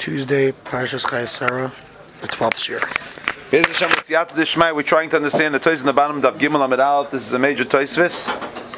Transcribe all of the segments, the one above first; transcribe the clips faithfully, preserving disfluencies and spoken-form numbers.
Tuesday, Parshas Chayei Sarah, the twelfth year. We're trying to understand the toys in the bottom of Gimel Amid Aleph. This is a major toysvis.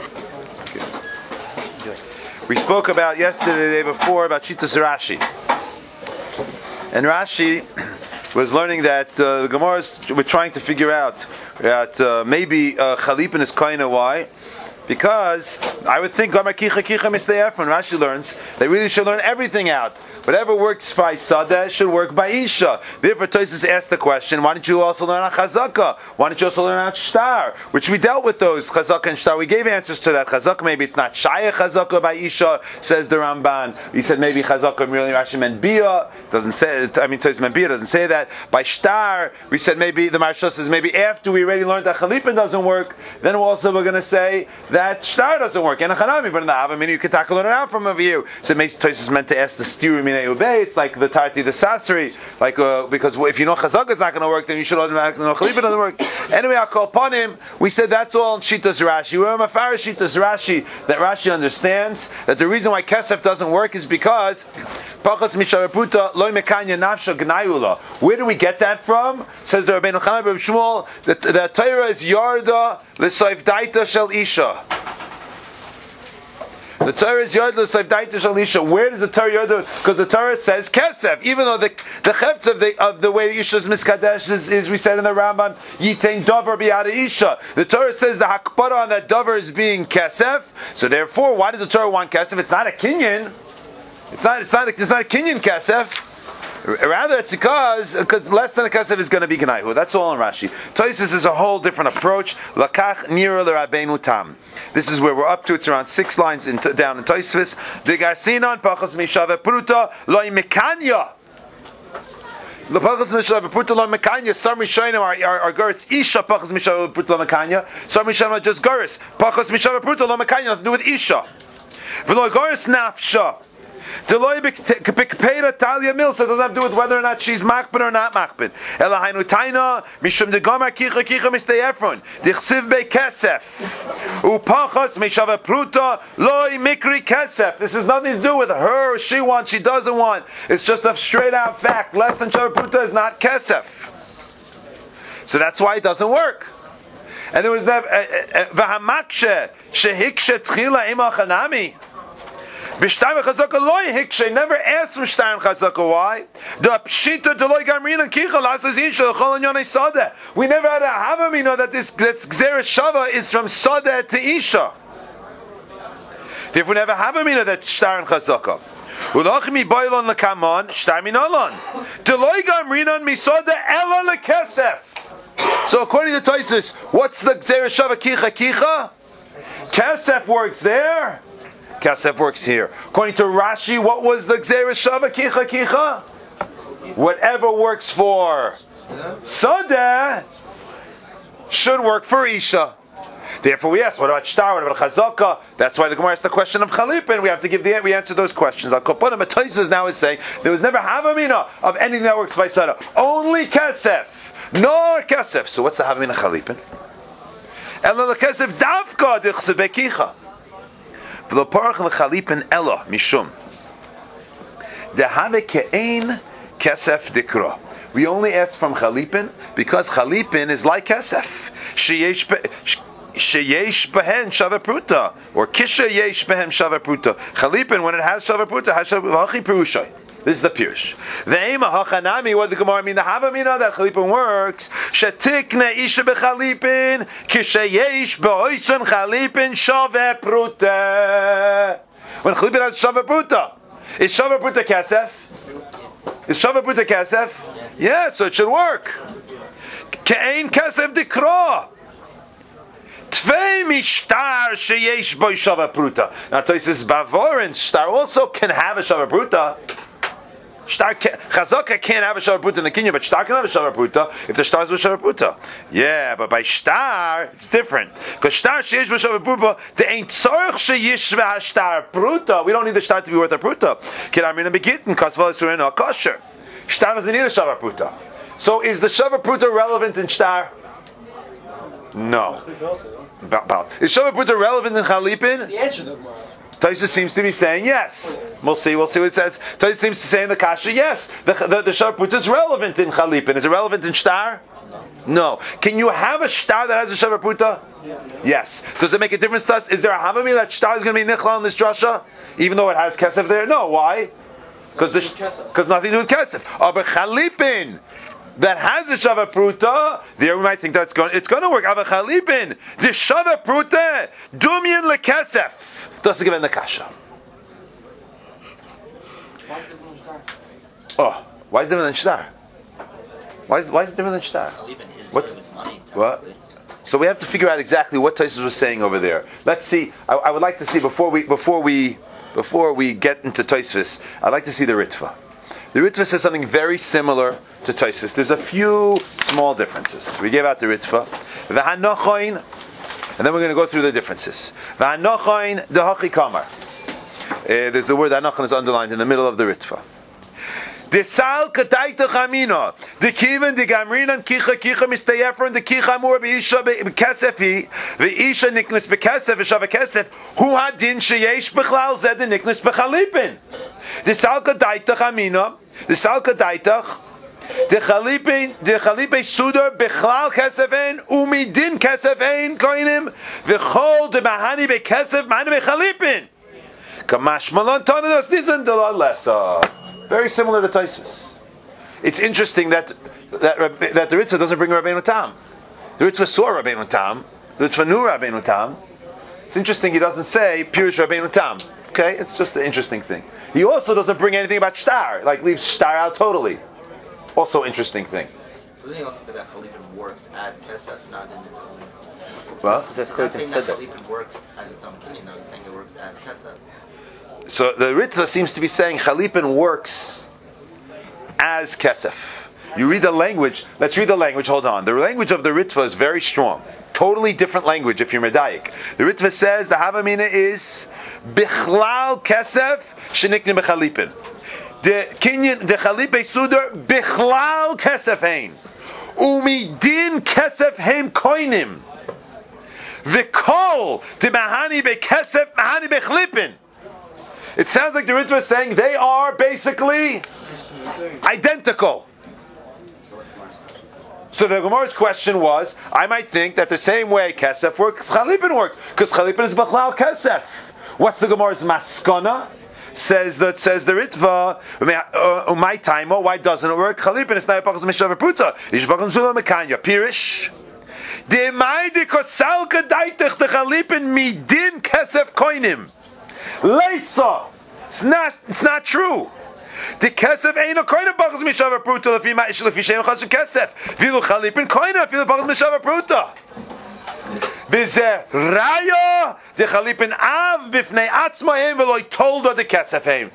We spoke about yesterday, the day before, about Shitas Rashi. And Rashi was learning that uh, the Gemaras were trying to figure out that uh, maybe uh, Chalipin is kind of why. Because I would think Gamar Kicha Kicha Mistayef, when Rashi learns, they really should learn everything out. Whatever works by Sadeh should work by Isha. Therefore, Tosfos asked the question, why don't you also learn out Chazaka? Why don't you also learn out Shtar? Which we dealt with those, Chazaka and Shtar. We gave answers to that. Chazaka, maybe it's not Shaya Chazaka by Isha, says the Ramban. He said maybe Chazaka really Rashi meant Bia. Doesn't say, I mean, Tosfos meant Bia, doesn't say that. By Shtar, we said maybe, the Maharsha says maybe after we already learned that Chalipin doesn't work, then also we're going to say that Shtar doesn't work. And a Chanami, but in the Avamini, you can tackle it out from over you. So it makes Tosfos meant to ask the Stiru Minei Ubei. It's like the Tarti, the Sasri, like uh, because if you know Chazaka is not going to work, then you should automatically know Chalipin doesn't work. Anyway, I'll call upon him. We said that's all in Shitas Rashi. We're a Mafarish Shitas Rashi that Rashi understands that the reason why Kesef doesn't work is because Pachas Misharaputa Loi Mekanya Nafsha Gnayula. Where do we get that from? Says the Rabbeinu Chanan Reb Shmuel. The, the Torah is Yarda L'Soif Daita Shel Isha. The Torah is Yod L'Savdaita Shalisha. Where does the Torah Yod? Because the Torah says Kesef. Even though the the chefts of the of the way the Isha's miskadesh is, is we said in the Rambam Yitain Dover Bi'ada Isha. The Torah says the Hakpara on that Dover is being Kesef. So therefore, why does the Torah want Kesef? It's not a Kinyan. It's not. It's not. A, it's not a Kinyan Kesef. Rather, it's because because less than a kasef is going to be gnaihu. That's all in Rashi. Tosfos is a whole different approach. Lakach nira l'Rabbeinu tam. This is where we're up to. It's around six lines in, down in Tosfos. The garsinon pachas mishave pruta loy mekanya. The pachas mishave pruta loy mekanya. Some rishonim are are guris isha pachas mishave pruta loy mekanya. Some rishonim are just guris pachas mishave pruta loy mekanya. Nothing to do with isha. V'loy guris nafsha. Deloy talia mil, so it doesn't have to do with whether or not she's makbid or not makbid. Elahainu taina mishum de gamar kicha kicha mistayefron dichsiv be kesef upachas mishava pruta loy mikri kesef. This has nothing to do with her or she wants, she doesn't want. It's just a straight out fact. Less than shava pruta is not kesef. So that's why it doesn't work. And there was that v'hamakshe shehikshe tchila ima chanami. B'shtar v'chazaka loy hikshe, never asked from shtar and chazaka. Why? The pshita deloy gamrina kicha lasas isha l'chol anyonei sadeh. We never had a havamina that this this gzera shava is from sadeh to isha. If we never have a mina that's shtar and chazaka. Ulachmi boilon lekamon shtar minalon. Deloy gamrina misodeh ela lekesef. So according to Tosfos, what's the gzera shava kicha kicha? Kesef works there. Kesef works here. According to Rashi, what was the Gzera Shava Kicha Kicha? Whatever works for Sadeh should work for Isha. Therefore, we ask, what about Shtar? What about Chazaka? That's why the Gemara asked the question of Chalipin. We have to give the we answer those questions. Al Koponim Tosfos now is saying there was never Havamina of anything that works by Sadeh. Only Kesef, nor Kesef. So what's the Havamina Chalipin? Ela Kesef Davka Dichse Bekicha. V'lo parach l'chalipin ela mishum dehave ke'ein kesef dikra. We only ask from chalipin because chalipin is like kesef. Sheyesh sheyesh behen shava pruta or kisha yesh behen shava pruta. Chalipin, when it has shava pruta, has shava v'achi perushay. This is the pirush. Ve'ema hachanami. What did the Gemara mean? The havamina that chalipin works. Shetikne isha bechalipin kishayesh beoisen chalipin shave pruta. When chalipin has shave pruta, is shave pruta kesef? Is shave pruta kesef? Yeah, so it should work. Ke'ein kesef dikra. Tvei mishtar sheyesh bo shave pruta. Now Tosfos Bavorin shtar also can have a shave pruta. Shtar Chazaka can't have a Shavar Pruta in the Kenya, but Shtar can have a Shavar Pruta if the Shtar is with Shavar Pruta. Yeah, but by Shtar, it's different. Because Shtar sheish b'Shavar Pruta, there ain't tzorich sheyish v'Shtar Pruta. We don't need the Shtar to be worth a Pruta. Kiramina begitin kasval isurin al kosher. Shtar doesn't need a Shavar Pruta. So is the Shavar Pruta relevant in Shtar? No. Is Shavar Pruta relevant in Chalipin? The answer to the Tosfos seems to be saying yes. We'll see. We'll see what it says. Tosfos seems to say in the kasha yes. The the, the shavar pruta is relevant in chalipin. Is it relevant in shtar? No. Can you have a shtar that has a shavar pruta? Yes. Does it make a difference to us? Is there a havami that shtar is going to be nichlal in this drasha, even though it has kesef there? No. Why? Because because nothing to do with kesef. Oh, but chalipin that has a shavar pruta, there we might think that's going. It's going to work. Ava chalipin the shavar pruta dumyan lekesef doesn't give in the kasha. Oh, why is it different than shtar? Why is why is it different than shtar? What? What? So we have to figure out exactly what Tosfos was saying over there. Let's see. I, I would like to see before we before we before we get into Tosfos. I'd like to see the Ritva. The Ritva says something very similar to Tosfos. There's a few small differences. We gave out the Ritva. V'hanochoin, and then we're going to go through the differences. V'hanochoin dehachi kamar. There's the word anochon is underlined in the middle of the Ritva. Desal kataita chamina. The kiven the gamrinan kicha kicha mistayefron the kicha mur beisha bekesefi beisha niknes bekesef v'shav kesef hu hadin sheyesh bechlal zed the niknes bechalipin. Desal kataita chamina. Desal kataita the chalipin the chalipe sudar bechlal kesefin umidin kesefin koinim v'chol the mahani bekesef mahani bechalipin. Kamash malan tanadas nizan delal lesa. Very similar to Tosfos. It's interesting that that that the Ritva doesn't bring Rabbeinu Tam. The Ritva saw Rabbeinu Tam. The Ritva knew Rabbeinu Tam. It's interesting he doesn't say Pirush Rabbeinu Tam. Okay, it's just an interesting thing. He also doesn't bring anything about shtar, like leaves shtar out totally. Also interesting thing. Doesn't he also say that Chalipin works as Kesef, not in its own? Well, he's not saying that Chalipin works as its own kinyan, no, he's saying it works as Kesef. So the Ritva seems to be saying Chalipin works as Kesef. You read the language. Let's read the language. Hold on. The language of the Ritva is very strong. Totally different language if you're Medayik. The Ritva says the Havamina is Bichlal Kesef Shenikne Bechalipin. The Kinyan, the Chalipe Sudar Bichlal Kesef Hein. Umidin Kesef Hein Koinim. Vikol de Mahani Bekesef Mahani Bechlipin. It sounds like the Ritva is saying they are basically identical. So the Gemara's question was, I might think that the same way Kesef works, Chalipin works, because Chalipin is Bechlal Kesef. What's the Gemara's maskana? Says that says the Ritva, my time, why doesn't it work? Chalipin is not Pachas Mishav Pruta. Yishbachim Zula Mekanya. Pirish. De Maide Kosalka Daitech the Chalipin Midin Kesef Koinim. Leisa. It's not. It's not true. The kesef ain't a koina bachas mishav pruta lefi ma ish lefi shein chashu kesef. Vilu chalipin koina vilu bachas mishav pruta. V'zeh raya the chalipin av b'fnei atzmahem v'loi tolda the kesef heim.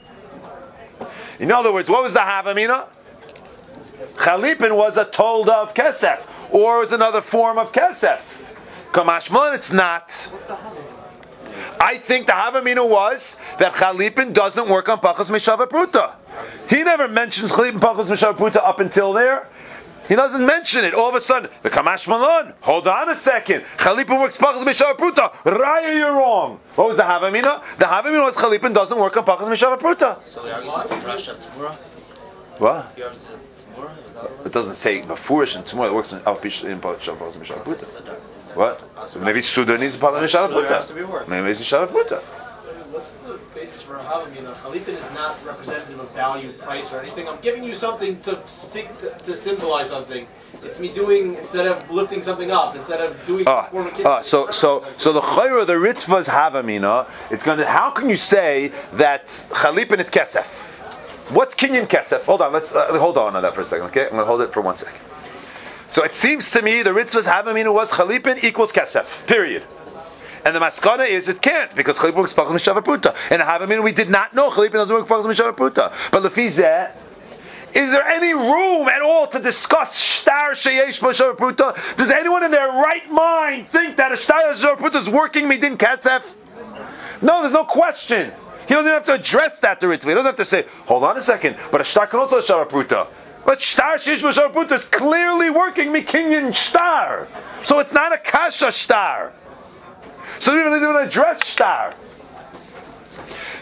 In other words, what was the havamina? Chalipin was a tolda of kesef, or was another form of kesef. Kamashman, it's not. I think the Havamina was that Chalipin doesn't work on Pachas Meshava Pruta. He never mentions Chalipin Pachas Meshava Pruta up until there. He doesn't mention it. All of a sudden, the Kamash Malon, hold on a second. Chalipin works Pachas Meshava Pruta. Raya, you're wrong. What was the Havamina? The Havamina was Chalipin doesn't work on Pachas Meshava Pruta. So he argues with the Drash of Tamura? What? He argues with Tamura? Was that what it doesn't say Bafurish and Tamura. It works in Alpish in Pachas Meshava Pruta. What? So maybe Sudan needs Pachas Meshava Pruta. Maybe it's Meshava Pruta. What's the basis for Havamina? Chalipin is not representative of value, price, or anything. I'm giving you something to, to to symbolize something. It's me doing, instead of lifting something up, instead of doing. Ah, ah, so so so the chayra, the Ritva's Havamina. It's going to. How can you say that Chalipin is Kesef? What's Kinyan Kesef? Hold on, let's uh, hold on on that for a second. Okay, I'm going to hold it for one second. So it seems to me the Ritva's Havamina was Chalipin equals Kesef. Period. And the maskana is it can't, because Chalipin works Pachas Meshava Pruta. And Havamina we did not know Chalipin doesn't work Pachas Meshava Pruta. But Lefizeh, is there any room at all to discuss Shtar Sheyesh Meshava Pruta? Does anyone in their right mind think that a Shtar Meshava Pruta is working Midin Kesef? No, there's no question. He doesn't have to address that to Ritva. He doesn't have to say, hold on a second, but a Shtar can also Meshava Pruta. But Shtar Sheyesh Meshava Pruta is clearly working Mikinyan Shtar. So it's not a Kasha Shtar. So even they don't address shtar.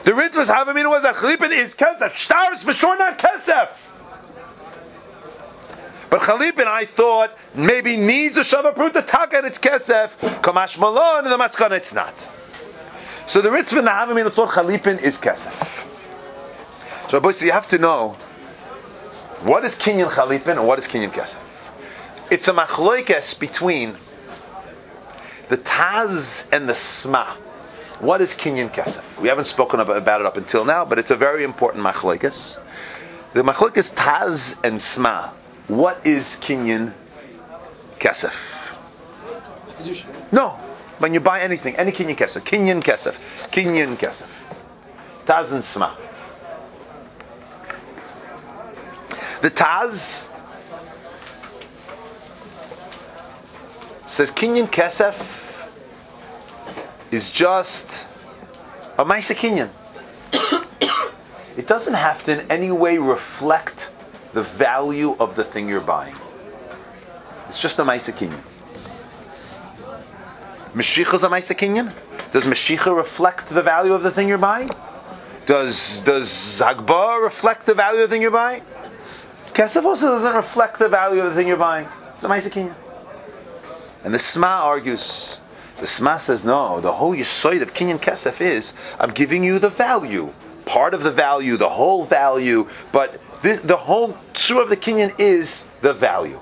The Ritva's Havamina was that Chalipin is Kesef. Shtar is for sure not Kesef. But Chalipin, I thought, maybe needs a Shava Pruta Taka and it's Kesef. Kamash Malon and the Maskana it's not. So the Ritva and the Havamina thought Chalipin is Kesef. So, boys, you have to know what is Kinyan Chalipin and what is Kinyan Kesef. It's a machloikes between the Taz and the Sma. What is Kinyan Kesef? We haven't spoken about, about it up until now, but it's a very important machloikes. The machloikes Taz and Sma. What is Kinyan Kesef? No, when you buy anything, any Kinyan Kesef, Kinyan Kesef, Kinyan Kesef, Taz and Sma. The Taz says Kinyan Kesef is just a Maisa Kinyan. It doesn't have to in any way reflect the value of the thing you're buying. It's just a Maisa Kinyan. Mashiach is a Maisa Kinyan? Does Mashiach reflect the value of the thing you're buying? Does does Zagbah reflect the value of the thing you're buying? Kesef also doesn't reflect the value of the thing you're buying. It's a Maisa Kinyan. And the Sma argues, the Sma says, no, the whole Yisoid of Kinyan Kesef is, I'm giving you the value. Part of the value, the whole value, but this, the whole tzur of the Kinyan is the value.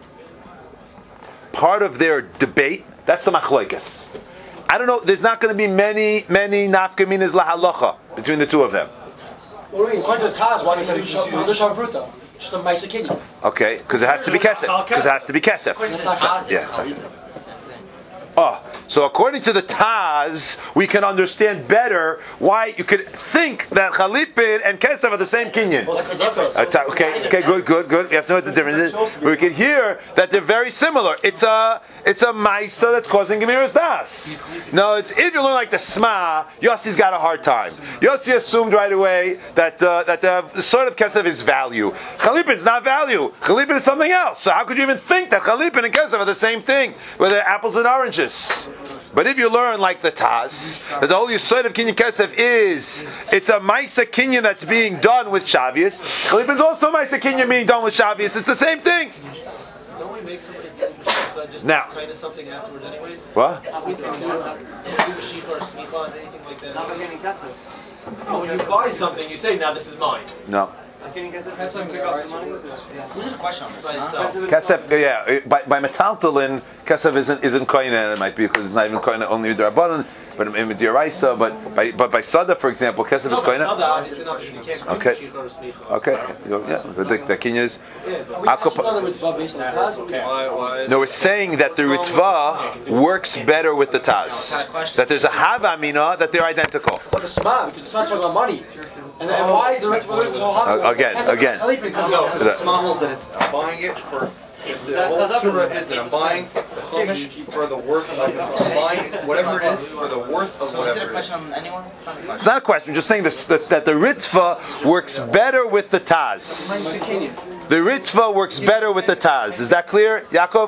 Part of their debate, that's the machloikas. I don't know, there's not going to be many, many nafkaminas lahalacha between the two of them. Well, in according to Taz, why don't you just use another Shavruta? Just a Maisa Kinyan. Okay, because it has to be kesef. Because it has to be kesef. According to the Taz, Yeah. it's Chalipin. It's the same thing. Oh, so according to the Taz, we can understand better why you could think that Chalipin and Kesef are the same Kinyan. What's the difference? Uh, ta- okay, okay, good, good, good. You have to know what the difference is. We can hear that they're very similar. It's a, it's a Maisa that's causing Gemiras Das. No, it's if you learn like the Sma, Yossi's got a hard time. Yossi assumed right away that uh, that the, the sort of Kesef is value. Chalipin's not value. Chalipin is something else. So how could you even think that Chalipin and Kesef are the same thing, whether they're apples and oranges? But if you learn like the Taz, that the whole Yisod of Kinyan Kesef is, it's a Maisa Kinyan that's being done with Shavius. Chalipin's also a Maisa Kinyan being done with Shavius. It's the same thing. Don't we make somebody do Mashiach just Now. kind of something afterwards anyways? What? Do we do Mashiach or Smicha and anything like that? Not by getting Kesef. No, when you buy something, you say, now this is mine. No. By getting Kesef, has to pick up the money. Yeah. Who's the question on this? By Huh? itself. Kesef, yeah, by, by metaltalin, Kesef isn't isn't koine. It might be because it's not even koine only with Rabbanan, but in Midiraisa. But by but by Sada, for example, Kesef No, is but it's koine. not that, obviously not, because you can't do Okay. Mashiach or Smicha. Okay, you go, yeah, the, the, the king is. Yeah, but We asked another Ritva based on Taz. okay. No, we're saying that the Ritva works better with the Taz. That there's a Hava Amina that they're identical. But the Sma, because the Sma's talking about money. And, then, and why is the Ritva so hot? Uh, again, again. Because No, of because the Sma holds that it's I'm buying it for. If the whole surah is that I'm buying the chumash for the worth of it. I'm buying whatever it is for the worth of So is it a whatever it question is. on anyone? It's not a It's question. not a question. I'm just saying this, that, that the Ritva works better with the Taz. The Ritva works better with the Taz. Is that clear, Yaakov?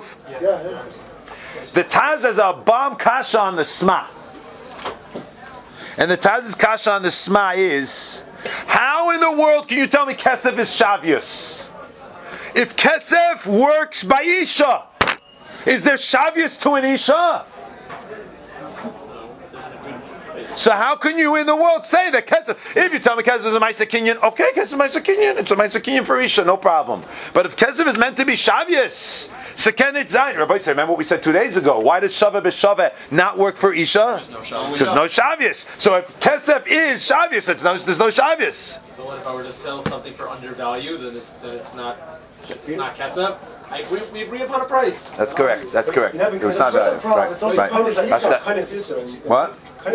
The Taz has a bomb kasha on the Sma. And the Taz's kasha on the Sma is, how in the world can you tell me Kesef is Shavius? If Kesef works by Isha, is there Shavius to an Isha? So how can you in the world say that Kesef? If you tell me Kesef is a Maisa Kinyan, okay, Kesef is a Maisa Kinyan. It's a Maisa Kinyan for Isha, no problem. But if Kesef is meant to be Shavius, Seken it Zayin. Rabbi said, remember what we said two days ago? Why does Shava b'Shava not work for Isha? There's no Shavius. So if Kesef is Shavius, it's no, there's no Shavius. So what if I were to sell something for undervalue, then it's, then it's not, it's not Kesef? I agree, we agree upon a price. That's correct. That's correct. It was not valid. Right. Right. That's that. What?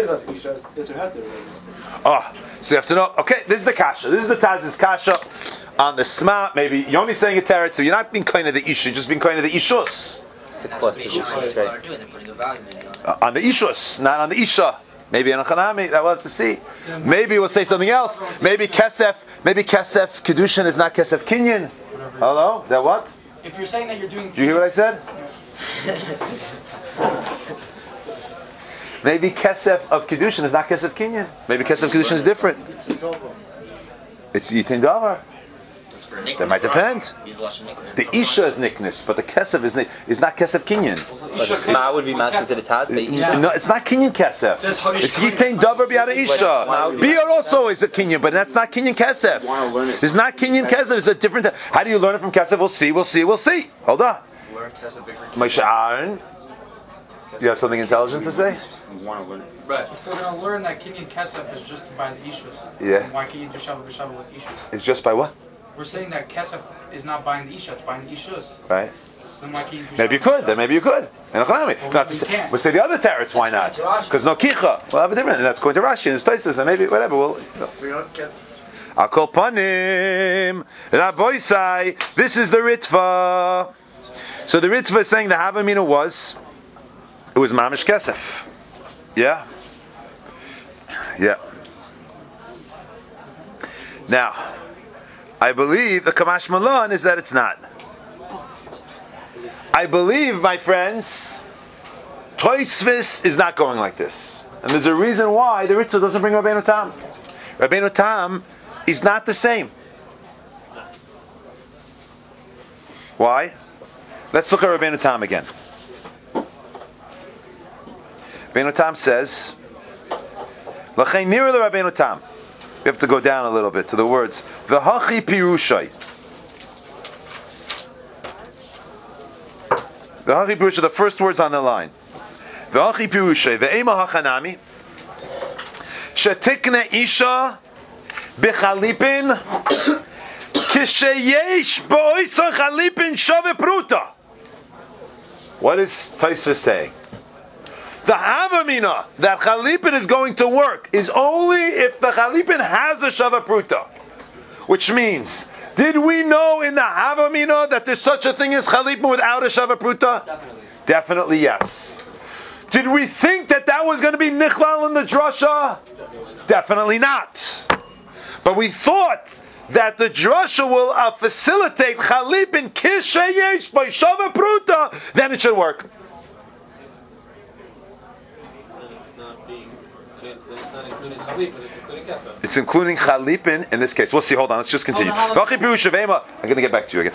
Oh, so you have to know. Okay, this is the kasha. This is the Taz's kasha on the Sma. Maybe you're only saying a teretz, so you're not being kind of the isha, you're just being kind of the ishus. That's what the Ishmaelites are doing. They're putting a value maybe on it. Uh, on the ishus, not on the isha. Maybe on a chanami. That we'll have to see. Maybe we'll say something else. Maybe kesef. Maybe kesef kedushin is not kesef kinyan. Hello. That what? If you're saying that you're doing. Did you hear what I said? maybe kesef of kedushin is not kesef kinyan. Maybe kesef kedushin is different. It's yitin davar. That might depend. The isha is niknus, but the kesef is is not kesef kinyan. But the sma would be masking to the taz. No, it's not kinyan kesef. It's yitin davar b'yada isha. Biur also is a kinyan, but that's not kinyan kesef. It's not kinyan kesef. It's a different. How do you learn it from kesef? We'll see. We'll see. We'll see. Hold on. Learn kesef victory. Moshe Aaron, you have something intelligent to say? Right. If we're going to learn that Kenyan Kesef is just to buy the Ishus, Yeah. why can't you do Shabbat B'Shabbat with Ishus? It's just by what? We're saying that Kesef is not buying the Isha, it's buying the Ishus. Right. So then why can't you do Maybe you Shabbat could. B'Shabbat? Then maybe you could. And Well, not we to say, can't. we'll say the other teretz. Why not? Because no kicha. We'll have a different. And that's going to Rashi in his places, and maybe whatever. We'll. I'll call panim. Rabboisai. This is the Ritva. So the Ritva is saying the Havamina was. It was mamish kesef. Yeah. Yeah. Now, I believe the Kamash Malon is that it's not. I believe, my friends, Toisvis is not going like this. And there's a reason why the Ritva doesn't bring Rabbeinu Tam. Rabbeinu Tam is not the same. Why? Let's look at Rabbeinu Tam again. Rabbeinu Tam says, L'chein nira Rabbeinu Tam. We have to go down a little bit to the words. V'hachi pirushai. V'hachi pirushai, the first words on the line. V'hachi pirushai. V'ema hachanami. Shetikne isha b'chalipin kisheyesh b'oisa chalipin shove pruta. What is Taisva saying? The Havamina that Chalipin is going to work is only if the Chalipin has a Shava Pruta. Which means, did we know in the Havamina that there's such a thing as Chalipin without a Shava Pruta? Definitely. Definitely yes. Did we think that that was going to be Nichlal in the Drasha? Definitely not. But we thought that the Drasha will uh, facilitate Chalipin Kishayesh by Shava Pruta, then it should work. It's including Chalipin in this case. We'll see. Hold on. Let's just continue. I'm going to get back to you again.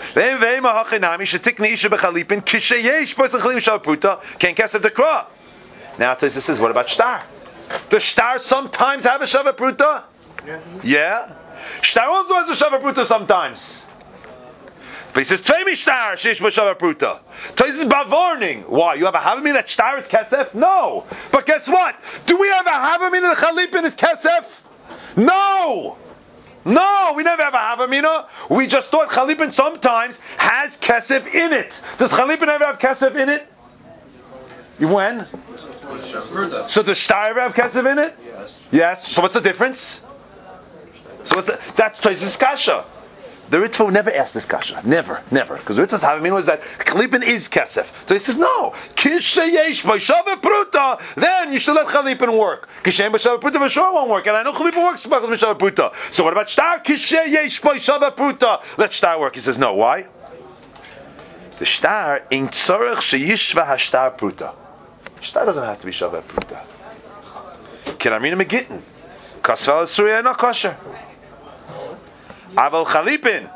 Now this says, what about Shtar? Does Shtar sometimes have a Shava Pruta? Yeah. Yeah. Shtar also has a Shava Pruta sometimes. But he says, Tvei Shtar, Sheish B'Shava Pruta. This is Bavarning. Why? You have a Havamina that Shtar is Kesef? No. But guess what? Do we have a Havamina that Chalipin is Kesef? No. No, we never have a Havamina. We just thought Chalipin sometimes has Kesef in it. Does Chalipin ever have Kesef in it? When? So does Shtar ever have Kesef in it? Yes. Yes. So what's the difference? So what's the, that's Tosis Kasha. The Ritva would never ask this kasha. Never, never. Because the Ritva's Havamina was that Chalipin is Kesef. So he says, no. Kishayesh B'Shava Pruta, then you should let Chalipin work. Kishayesh B'Shava Pruta for sure won't work. And I know Chalipin works B'Shava Pruta. So what about Shtar? Kishayesh B'Shava Pruta. Let Shtar work. He says, no. Why? The Shtar, in Tzorech Sheyishva HaShtar Pruta. Shtar doesn't have to be Shava Pruta. Kiramina Megittin. Kasvel Surya not kosher. Aval Chalipin.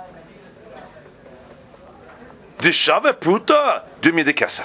The Shava Pruta, do me the Kesef.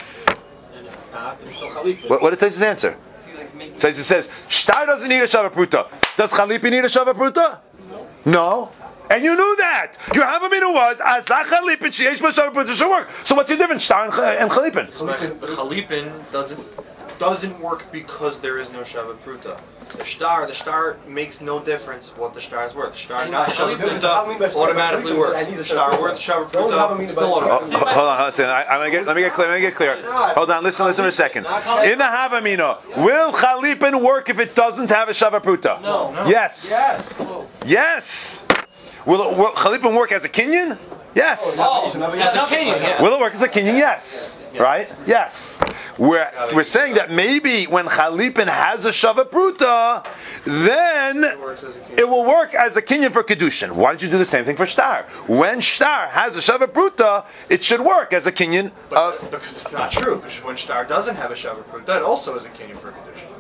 What, what did Taisus answer? Taisus says, Shtar doesn't need a Shava Pruta. Does Chalipin need a Shava Pruta? No. And you knew that. Your Havamina was, Azach Chalipin, Sheyesh B'Shava Pruta should work. So what's the difference, Shtar and Chalipin? The Chalipin doesn't doesn't work because there is no Shava Pruta. The Shtar, the Shtar makes no difference what the Shtar is worth. The Shtar not Shava Pruta automatically works. The Shtar worth Shava Pruta still automatically. Hold on, hold on. I, I'm gonna get, let me get clear. Let me get clear. Hold on. Listen, listen for a second. In the Havamina, will Chalipin work if it doesn't have a Shava Pruta? No. no. Yes. Yes. Yes. Will, it, will Chalipin work as a Kinyan? Yes. Oh, As a Kenyan, yeah. Will it work as a Kinyan? Yes. Right? Yes. We're, we're saying that maybe when Chalipin has a Shava Pruta, then it will work as a Kinyan for Kedushin. Why don't you do the same thing for Shtar? When Shtar has a Shava Pruta, it should work as a Kinyan. But Uh, because it's not true. Because when Shtar doesn't have a Shava Pruta, that also is a Kenyan for Kedushin.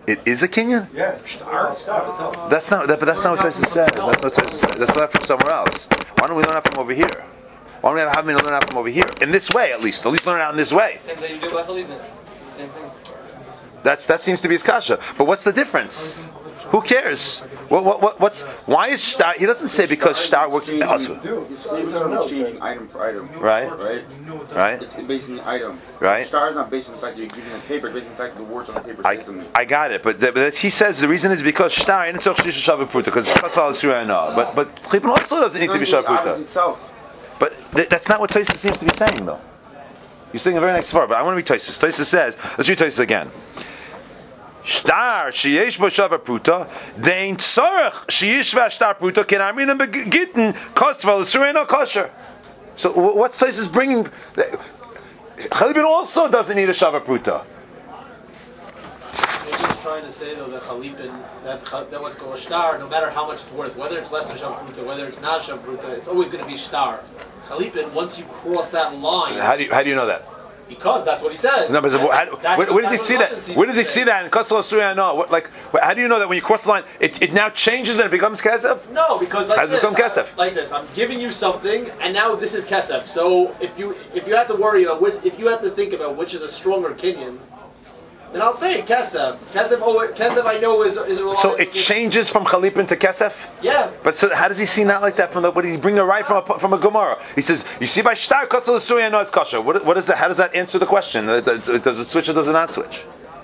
It is a kinyan? Yeah, star. That's not, that, but that's not what Tosfos says. That's not what Tosfos says. That's not from somewhere else. Why don't we learn it from over here? Why don't we have Havamina learn it from over here? In this way, at least. At least learn it out in this way. Same thing you do by Chalipin. Same thing. That's that seems to be his kasha. But what's the difference? Who cares? What, what, what, what's why is star? He doesn't say because star works. It's only changing item for item. Right. Right. Right. It's based on the item. Right. Star is not based on the fact that you're giving a paper. It's based on the fact that the words on the paper I, say something. I got it, but, the, but he says the reason is because star and it's also shavu pruta because it's kasal surah no. But but Chipin also doesn't need to be shavu pruta. Itself. But th- that's not what Tosfos seems to be saying though. You're saying a very nice svara, but I want to read Tosfos. Tosfos says, let's read Tosfos again. Star sheyesh bo shavu pruta dein tzarech sheyesh v'ashtar pruta ken arminam begitten kostval surah no kosher. So what's Tosfos bringing? Chalipin also doesn't need a shavu pruta. Maybe he's trying to say though that Chalipin, that that what's called shtar, no matter how much it's worth, whether it's less than shavruta, whether it's not shavruta, it's always going to be shtar. Chalipin, once you cross that line, How do you how do you know that? because that's what he says. No, but That's- how, that's where, what- where does he that's see what that? Russians Where does he say. see that in Kosel Surya? No, what, like how do you know that when you cross the line, it, it now changes and it becomes kesef? No, because like How does it this, become kesef? I- like this, I'm giving you something, and now this is kesef. So if you if you have to worry about which, if you have to think about which is a stronger kinyan, then I'll say kesef. Kesef, oh, kesef, I know is is a reliable. So it changes from Chalipin to kesef. Yeah. But so how does he see not like that from the? What did he bring a right from a from a Gemara? He says you see by shtar Kosel Surya no it's kosher. What what is that? How does that answer the question? Does it, does it switch or does it not switch?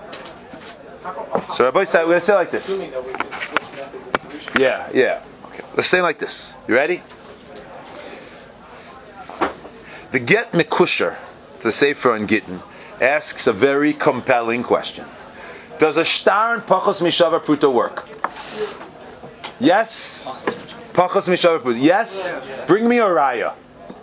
So Rabbi said we're going to say it like this. Assuming that we can switch methods of solution. Yeah, yeah. Okay. Let's say it like this. You ready? The Get Mekusher, the Sefer on Gittin, asks a very compelling question. Does a shtar and pachos mishava pruta work? Yes? Pachos mishava pruta. Yes? Bring me a raya.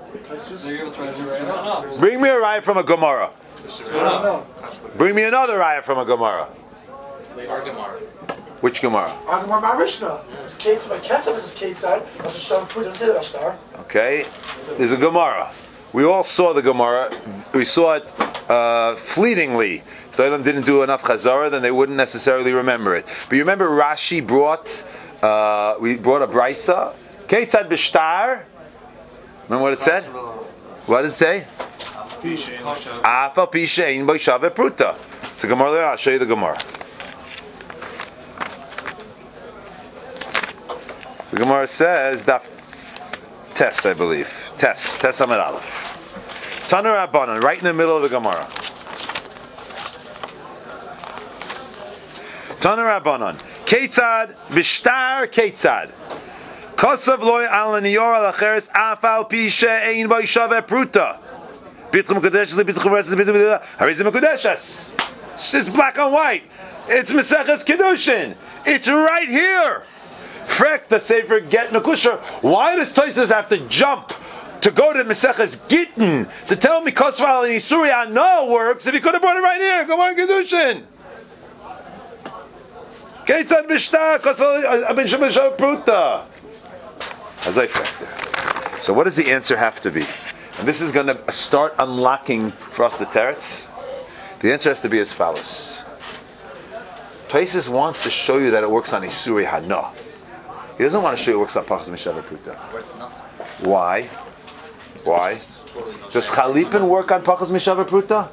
Bring me a raya from a Gemara. Bring me another raya from a Gemara. Our Gemara. Which Gemara? Agamar Marishna. It's Kate, my Kesef is Kate side. That's a Shav Pruta Zidra Star. Okay, there's a Gemara. We all saw the Gemara. We saw it uh, fleetingly. If the Olam didn't do enough Chazara, then they wouldn't necessarily remember it. But you remember Rashi brought, uh, we brought a Brisa. Keitzad b'shtar. Remember what it said? What does it say? Afal pi she'ein bo shaveh pruta. It's a Gemara there. I'll show you the Gemara. The Gemara says Daf Tes, I believe. Tes, Tes Amid Aleph. Taner Rabbanan, right in the middle of the Gemara. Taner Rabbanan, Keitzad b'shtar Keitzad. Kosav loy al niyor al acheres afal pi she'ein bo shaveh pruta. Bitchum kodeshes bitchum reses bitchum harizim kodeshes. It's black on white. It's Maseches Kedushin. It's right here. Frek the Sefer Get Mekusher. Why does Tosfos have to jump to go to Maseches Gittin to tell me Kosval and Isuria no works if he could have brought it right here? Come on, Kedushin. Keitzad b'shtar Kosval abin shemeshav pruta. Azay Frek. So what does the answer have to be? And this is going to start unlocking for us the teretz. The answer has to be as follows. Tosfos wants to show you that it works on Isuri Hana. He doesn't want to show you it works on Pachas Mishaveh Pruta. Why? Why? Does Chalipin work on Pachas Mishaveh Pruta?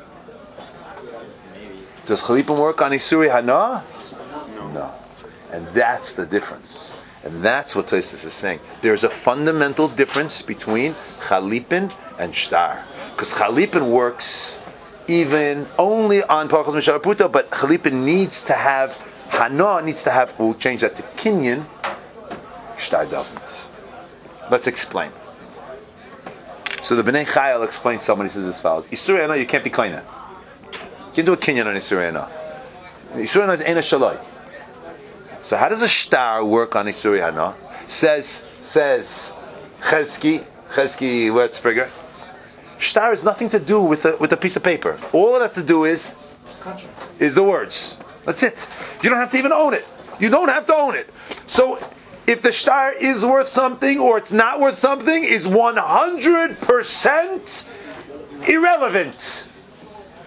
Does Chalipin work on Isuri Hana? No. And that's the difference. And that's what Tosfos is saying. There's a fundamental difference between Chalipin and Shtar. Because Chalipin works even only on Pachas Mishaveh Pruta, but Chalipin needs to have, Hana needs to have, we'll change that to Kinyan, Shtar doesn't. Let's explain. So the Bnei Chayil explains somebody says as follows. Isurei Hana, you can't be koina. You can't do a Kinyan on Isurei Hana. Isurei Hana is Eina Shaloi. So how does a Shtar work on Isurei Hana? Says, says Chezki, Chezki Wertzberger, Shtar has nothing to do with a, with a piece of paper. All it has to do is is the words. That's it. You don't have to even own it. You don't have to own it. So if the shtar is worth something or it's not worth something is one hundred percent irrelevant.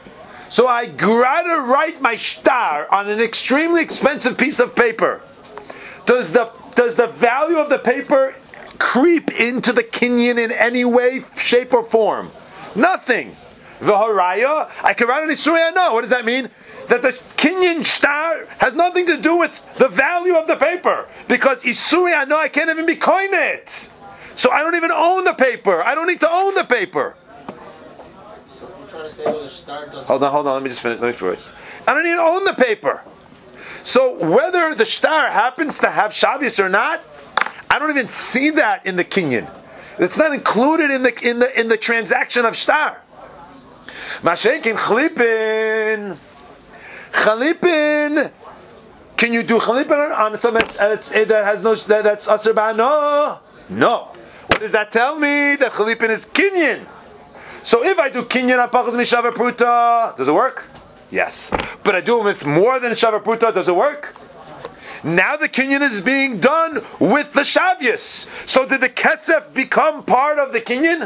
So I gotta write my shtar on an extremely expensive piece of paper. Does the does the value of the paper creep into the kinyan in any way, shape, or form? Nothing. V'haraya, I can write on Isurei no. What does that mean? That the kinyan shtar has nothing to do with the value of the paper, because Isurei no, I can't even be coin it. So I don't even own the paper. I don't need to own the paper. So I'm trying to say that the shtar doesn't. Hold on, hold on. Let me just finish. Let me finish. I don't even own the paper. So whether the shtar happens to have Shabbos or not, I don't even see that in the kinyan. It's not included in the in the in the transaction of shtar. Mashenkin chalipin, chalipin. Can you do chalipin on something that's, that has no that, that's aser ba'ano? No. What does that tell me? That chalipin is kinyan. So if I do kinyan on pachas mishava pruta, does it work? Yes. But I do it with more than shava pruta, does it work? Now the kinyan is being done with the shavyas. So did the kesef become part of the kinyan?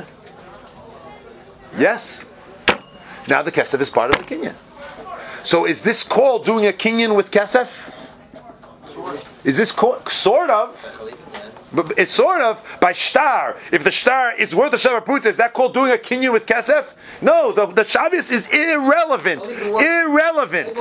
Yes. Now the kesef is part of the kinyan. So is this called doing a kinyan with kesef? Is this called, sort of? But it's sort of by shtar. If the shtar is worth a shava pruta, is that called doing a kinyan with kesef? No, the, the shabbos is irrelevant. Irrelevant.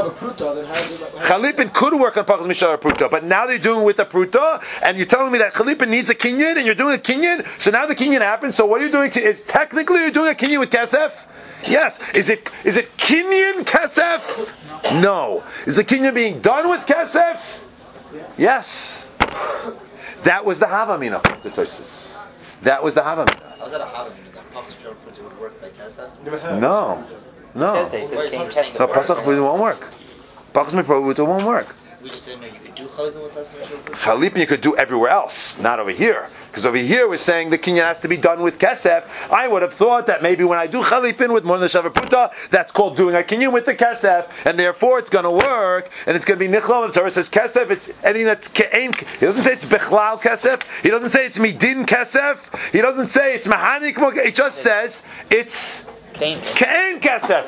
Chalipin could work on pachas mishava pruta, but now they're doing it with a pruta, and you're telling me that chalipin needs a kinyan, and you're doing a kinyan. So now the kinyan happens. So what are you doing? Is technically you're doing a kinyan with kesef? Yes. Is it is it kinyan kesef? No. Is the kinyan being done with kesef? Yes. That was the Havamina, the Tosis. That was the Havamina. How was that a Havamina? That Pachas Mishava Pruta would work by Kesef? No. No. It says that. It says Cain No, Pasach Pruta won't work. Pachas Mishava Pruta won't work. We just didn't know you could do Chalipin with less than Mishava Pruta? Chalipin you could do everywhere else, not over here. Because over here we're saying the kinyan has to be done with kesef. I would have thought that maybe when I do chalipin with more than the shava pruta, that's called doing a kinyan with the kesef, and therefore it's going to work, and it's going to be nichlam. The Torah says kesef, it's anything that's ke'en. He doesn't say it's bechlal kesef. He doesn't say it's midin kesef. He doesn't say it's mahanik. It just says it's Cain. ke'en kesef.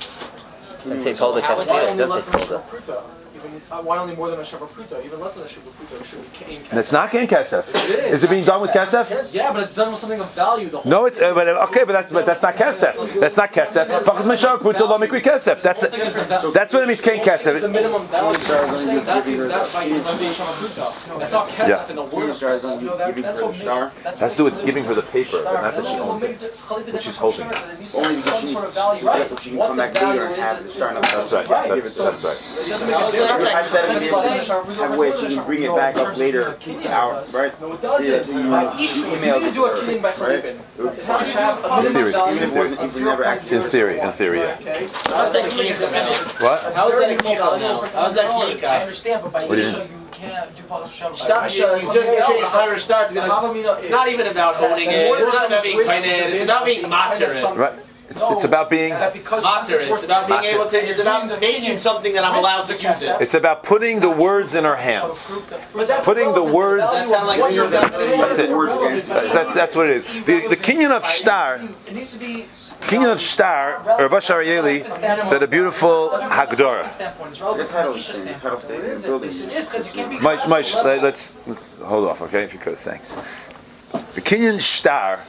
It says hold the Why kesef. It only does less say than a hold shava pruta? Even, uh, why only more than a shava pruta? Even less than a shava pruta, it should be kain. And it's not ke'en kesef. It is. Is it being done with kesef? Yeah, but it's done with something of value. The whole No, it's uh, but, uh, okay, but that's but that's not kesef. That's not kesef. Pachas mishava pruta lo mikri kesef. That's thing is the va- that's what it means. Ke'en It's the kesef. minimum value. So we're saying that's that's by less than shava pruta. That's not kesef Yeah. in the word of Stars kesef. on No, that- giving that's her what the makes- star. that's Has what to do with makes giving her the paper, Star. not that That's she what owns makes it. it chalipin That she's different holding from it. insurance, and it needs Only some because she sort of needs- value. so Right. therefore she can What come the back later value and is, have the is star the- number. That's right. Right. That's, So that's right. it doesn't make a How is difference. that- Hypothetically, That's like- this have a way she can bring it back up later, out, right? No, it doesn't. Yeah, so you- By you issue, you emailed need to do a her, cleaning by right? chalipin. It has to have a In minimum theory, value even if it wasn't- of if we never actually- In theory, in theory, yeah. Okay. How is that key now? What? How is that a kikal now? How is that I kikal? understand, but by What do you Isha, mean? you can't do Pachas Mishava. Shtar, you you just changed higher start to be like, it's not even about owning it. It's not about being kind It's about being matter it. Right. It's, it's about being. That because Matter it. It's about being Matter. able to. It's about making something that I'm allowed to use it. It's about putting the words in our hands. But that's Putting the relevant. words- value That sound of like what you're you're done. doing. That's it. That- That's that's what it is. The the kinyan of shtar, It needs to be. kinyan of shtar. Rabbi Sharieli said a beautiful hagdara. The title is in, the title stays in the building. It is because you can't be. Mike, Mike, let's, let's hold off, okay? If you could, thanks. The kinyan shtar.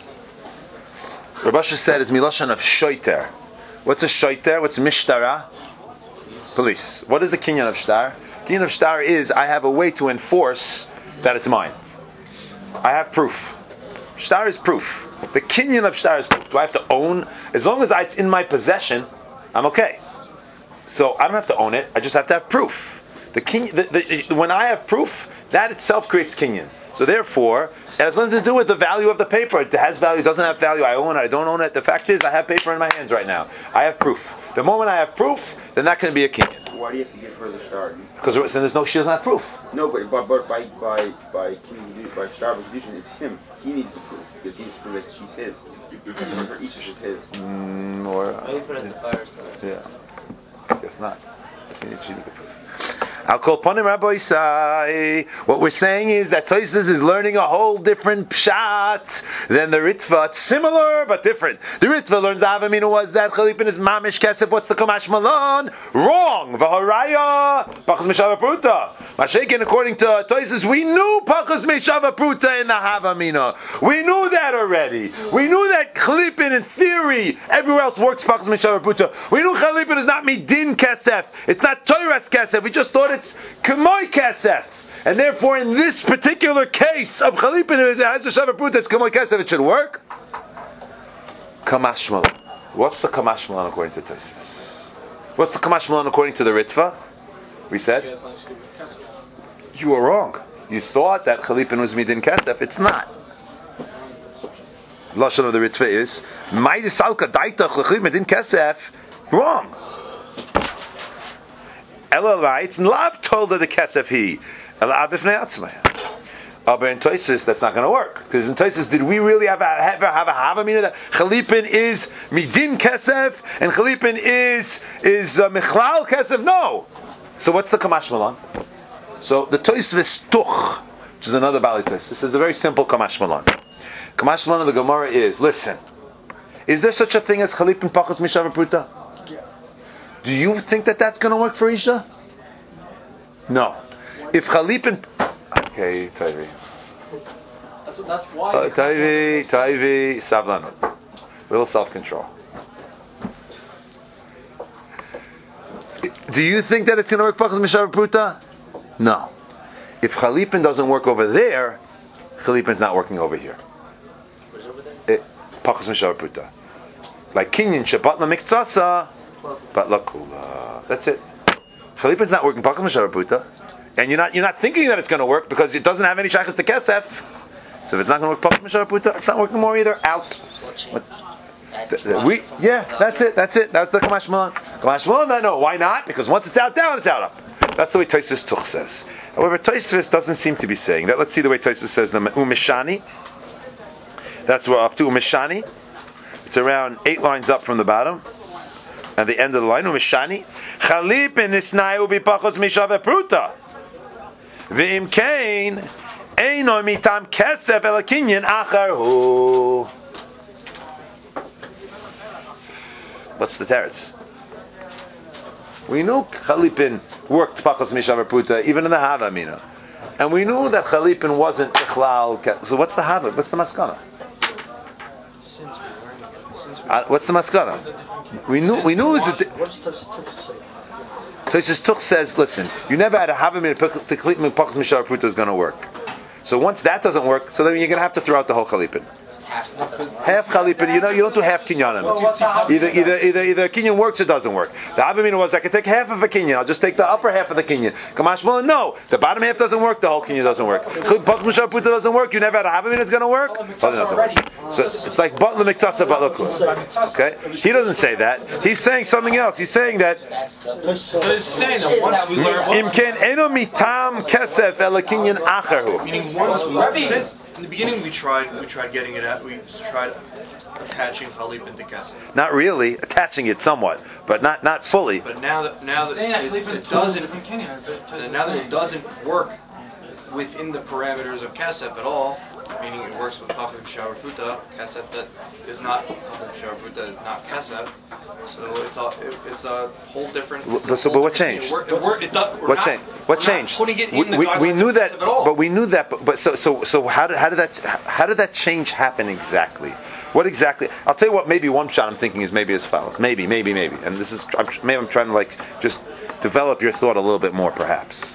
Rabbi Shah said is milashon of shoiter. What's a shoiter? What's mishtara? Police. What is the kinyan of shtar? Kinyan of shtar is I have a way to enforce that it's mine. I have proof. Shtar is proof. The kinyan of shtar is proof. Do I have to own? As long as it's in my possession, I'm okay. So I don't have to own it. I just have to have proof. The kinyan, the, the, when I have proof, that itself creates kinyan. So therefore, it has nothing to do with the value of the paper. It has value, it doesn't have value. I own it, I don't own it. The fact is, I have paper in my hands right now. I have proof. The moment I have proof, then that can be a kinyan. Why do you have to give her the star? Because then there's no, she doesn't have proof. No, but but, but by by by kinyan, by star condition, it's him. He needs the proof because he needs to prove that she's his. Her each is his. Mm, or, uh, Maybe put it at the fire side. yeah. I guess not. She needs, she needs the proof. I'll call Ponim Rabbi Isai. What we're saying is that Tosfos is learning a whole different pshat than the Ritva. It's similar but different. The Ritva learns the Havamina was that Chalipin is Mamish Kesef. What's the Kamash Malan? Wrong. V'haraya Pachas Meshava Pruta. Mashiach, according to Tosfos, we knew Pachas Meshava Pruta in the Havamina. We knew that already. We knew that Chalipin, in theory, everywhere else works Pachas Meshava Pruta. We knew Chalipin is not Midin Kesef. It's not Toiras Kesef. We just thought it's Kamoy Kesef. And therefore, in this particular case of Chalipin, it has a Shavar Pruta, it's Kamoy Kesef, it should work. Kamash Malan. What's the Kamash Malan according to Tosfos? What's the Kamash Malan according to the Ritva? We said? You were wrong. You thought that Chalipin was Midin Kesef. It's not. Lashon of the Ritva is Ma'idis Salka Daita Chalipin Midin Kesef. Wrong. Ella writes, Lav told her the Kesef he. Ella abifnei atzmai. Aber in Tosfos, that's not going to work. Because in Tosfos, did we really have a have a, have a Havamina that Chalipin is Midin Kesef and Chalipin is is uh, Michlal Kesef? No. So what's the Kamash Malan? So the Tosfos Tuch, which is another Bali Tosfos, this is a very simple Kamash Malan. Kamash Malan of the Gemara is, listen, is there such a thing as Chalipin Pachas Meshava Pruta? Do you think that that's going to work for Isha? No. If Chalipin... Okay, Taivi. That's, that's why. Uh, Taivi, Taivi, Savlanut. Little self-control. Do you think that it's going to work Pachas Meshava Pruta? No. If Chalipin doesn't work over there, Chalipin's not working over here. Where's over there? Pachas Meshava Pruta. Like Kinyan, Shabbat LaMiktsasa, but Lakula. That's it. Chalipin's not working Pachas Meshava Pruta. And you're not you're not thinking that it's going to work because it doesn't have any shaykhs to Kesef. So if it's not going to work Pachas Meshava Pruta, it's not working more either. Out. What changed? What? We yeah, that's it. That's it. That's the Kamash Malan. Kamash Malan. I know why not? Because once it's out down, it's out up. That's the way Tosfos Tuch says. However, Tosfos doesn't seem to be saying that. Let's see the way Tosfos says the Umishani. That's what we're up to. Umishani. It's around eight lines up from the bottom. At the end of the line, Umishani. Chalipin isnayu bipachos mishave pruta. V'im kain eino mitam kesef el kinyan acharhu. What's the teretz? We knew Chalipin worked pachos mishave pruta even in the Havamina, and we knew that Chalipin wasn't ichlal. So what's the Hava? What's the maskana? Since we learned it, since we Uh, what's the maskana? We knew. We knew it was a. What's Tosfos say? Tosfos Tuch says, listen, you never had a Havamina to Chalipin pachas mishava pruta is going to work. So once that doesn't work, so then you're going to have to throw out the whole Chalipin. Half, that doesn't work. Half Chalipin, you know, you don't do half kinyanim. Either, either, either, either kinyan works or doesn't work. The Havamina was, I can take half of a kinyan. I'll just take the upper half of the kinyan. Kamash Malan, no, the bottom half doesn't work. The whole kinyan doesn't work. Pachas mishava pruta doesn't work. You never had a Havamina that's going to work. Oh, So it doesn't work. So it's like Batla Miktasa Batla Kula. Okay, he doesn't say that. He's saying something else. He's saying that. So it's saying that once we learn, once, Imken eno mitam kesef elakinyan acharu. meaning once we, since in the beginning we tried, we tried getting it at, we tried attaching Chalipin to Kesef. Not really, attaching it somewhat, but not not fully. But now that now that Saying that it's, Chalipin is it totally doesn't, different Kenyan. It's a- it's and now that saying. it doesn't work within the parameters of Kesef at all, meaning it works with Pachas Meshava Pruta, Kesef that is not Pachas Meshava Pruta is not Kesef. So it's a it, it's a whole different. It's a But so, whole but what different changed? thing. It work- it work- it does- we're What not- changed? What we're not changed? putting it We, in the we, we guidelines knew of that, Kesef at all. but we knew that. But, but so so so how did how did that how did that change happen exactly? What exactly? I'll tell you what. Maybe one shot I'm thinking is maybe as follows. Maybe, maybe, maybe. And this is I'm, maybe I'm trying to like just develop your thought a little bit more, perhaps.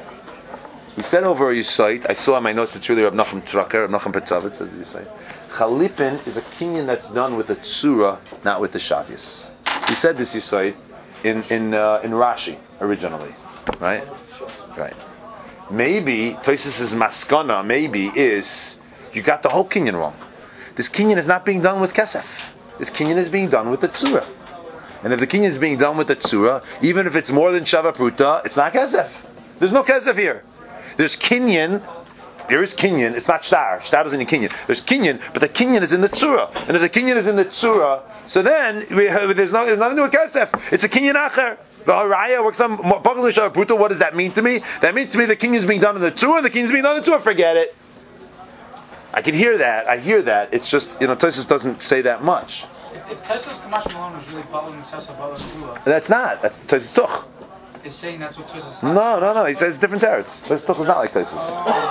We said over your site. I saw in my notes. It's really Rab Nachum Traker, Rab Nachum Petzavitz, says you say. Chalipin is a kinyan that's done with the tsura, not with the shavius. We said this, you say, in in uh, in Rashi originally, right? Right. Maybe Tosfos' maskana maybe is you got the whole kinyan wrong. This kinyan is not being done with kesef. This kinyan is being done with the tsura. And if the kinyan is being done with the tsura, even if it's more than shava pruta, it's not kesef. There's no kesef here. There's kinyan. There is kinyan. It's not shtar. Shtar is in the kinyan. There's kinyan, but the kinyan is in the tsura. And if the kinyan is in the tsura, so then we have, there's, no, there's nothing to do with kesef. It's a kinyan acher. V'haraya works on pachas mishava pruta. What does that mean to me? That means to me the kinyan is being done in the two, and the kinyan is being done in the two. Forget it. I can hear that. I hear that. It's just, you know, Tosfos doesn't say that much. If, if Tosfos Kamash Malone was really following Sasa Bala Kula, That's not. That's Tosfos Tuch. is saying that's what Tosfos is. No, no, no. He says different teretz. Tosfos Tuch is not like Tosfos.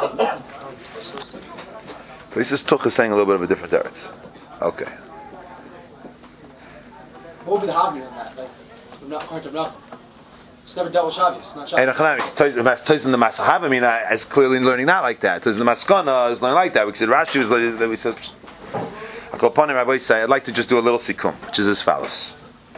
Tosfos Tuch is saying a little bit of a different teretz. Okay. What would be the hobby on that? Like, I'm not according to nothing. It's never dealt with Shabbos. It's not And Shabbos. Toys in the Masahavamina is clearly learning not like that. Toys in the Maskana is learning like that. We said Rashi was like, we said, I go upon him, Rabbi say, I'd like to just do a little sikum, which is as follows.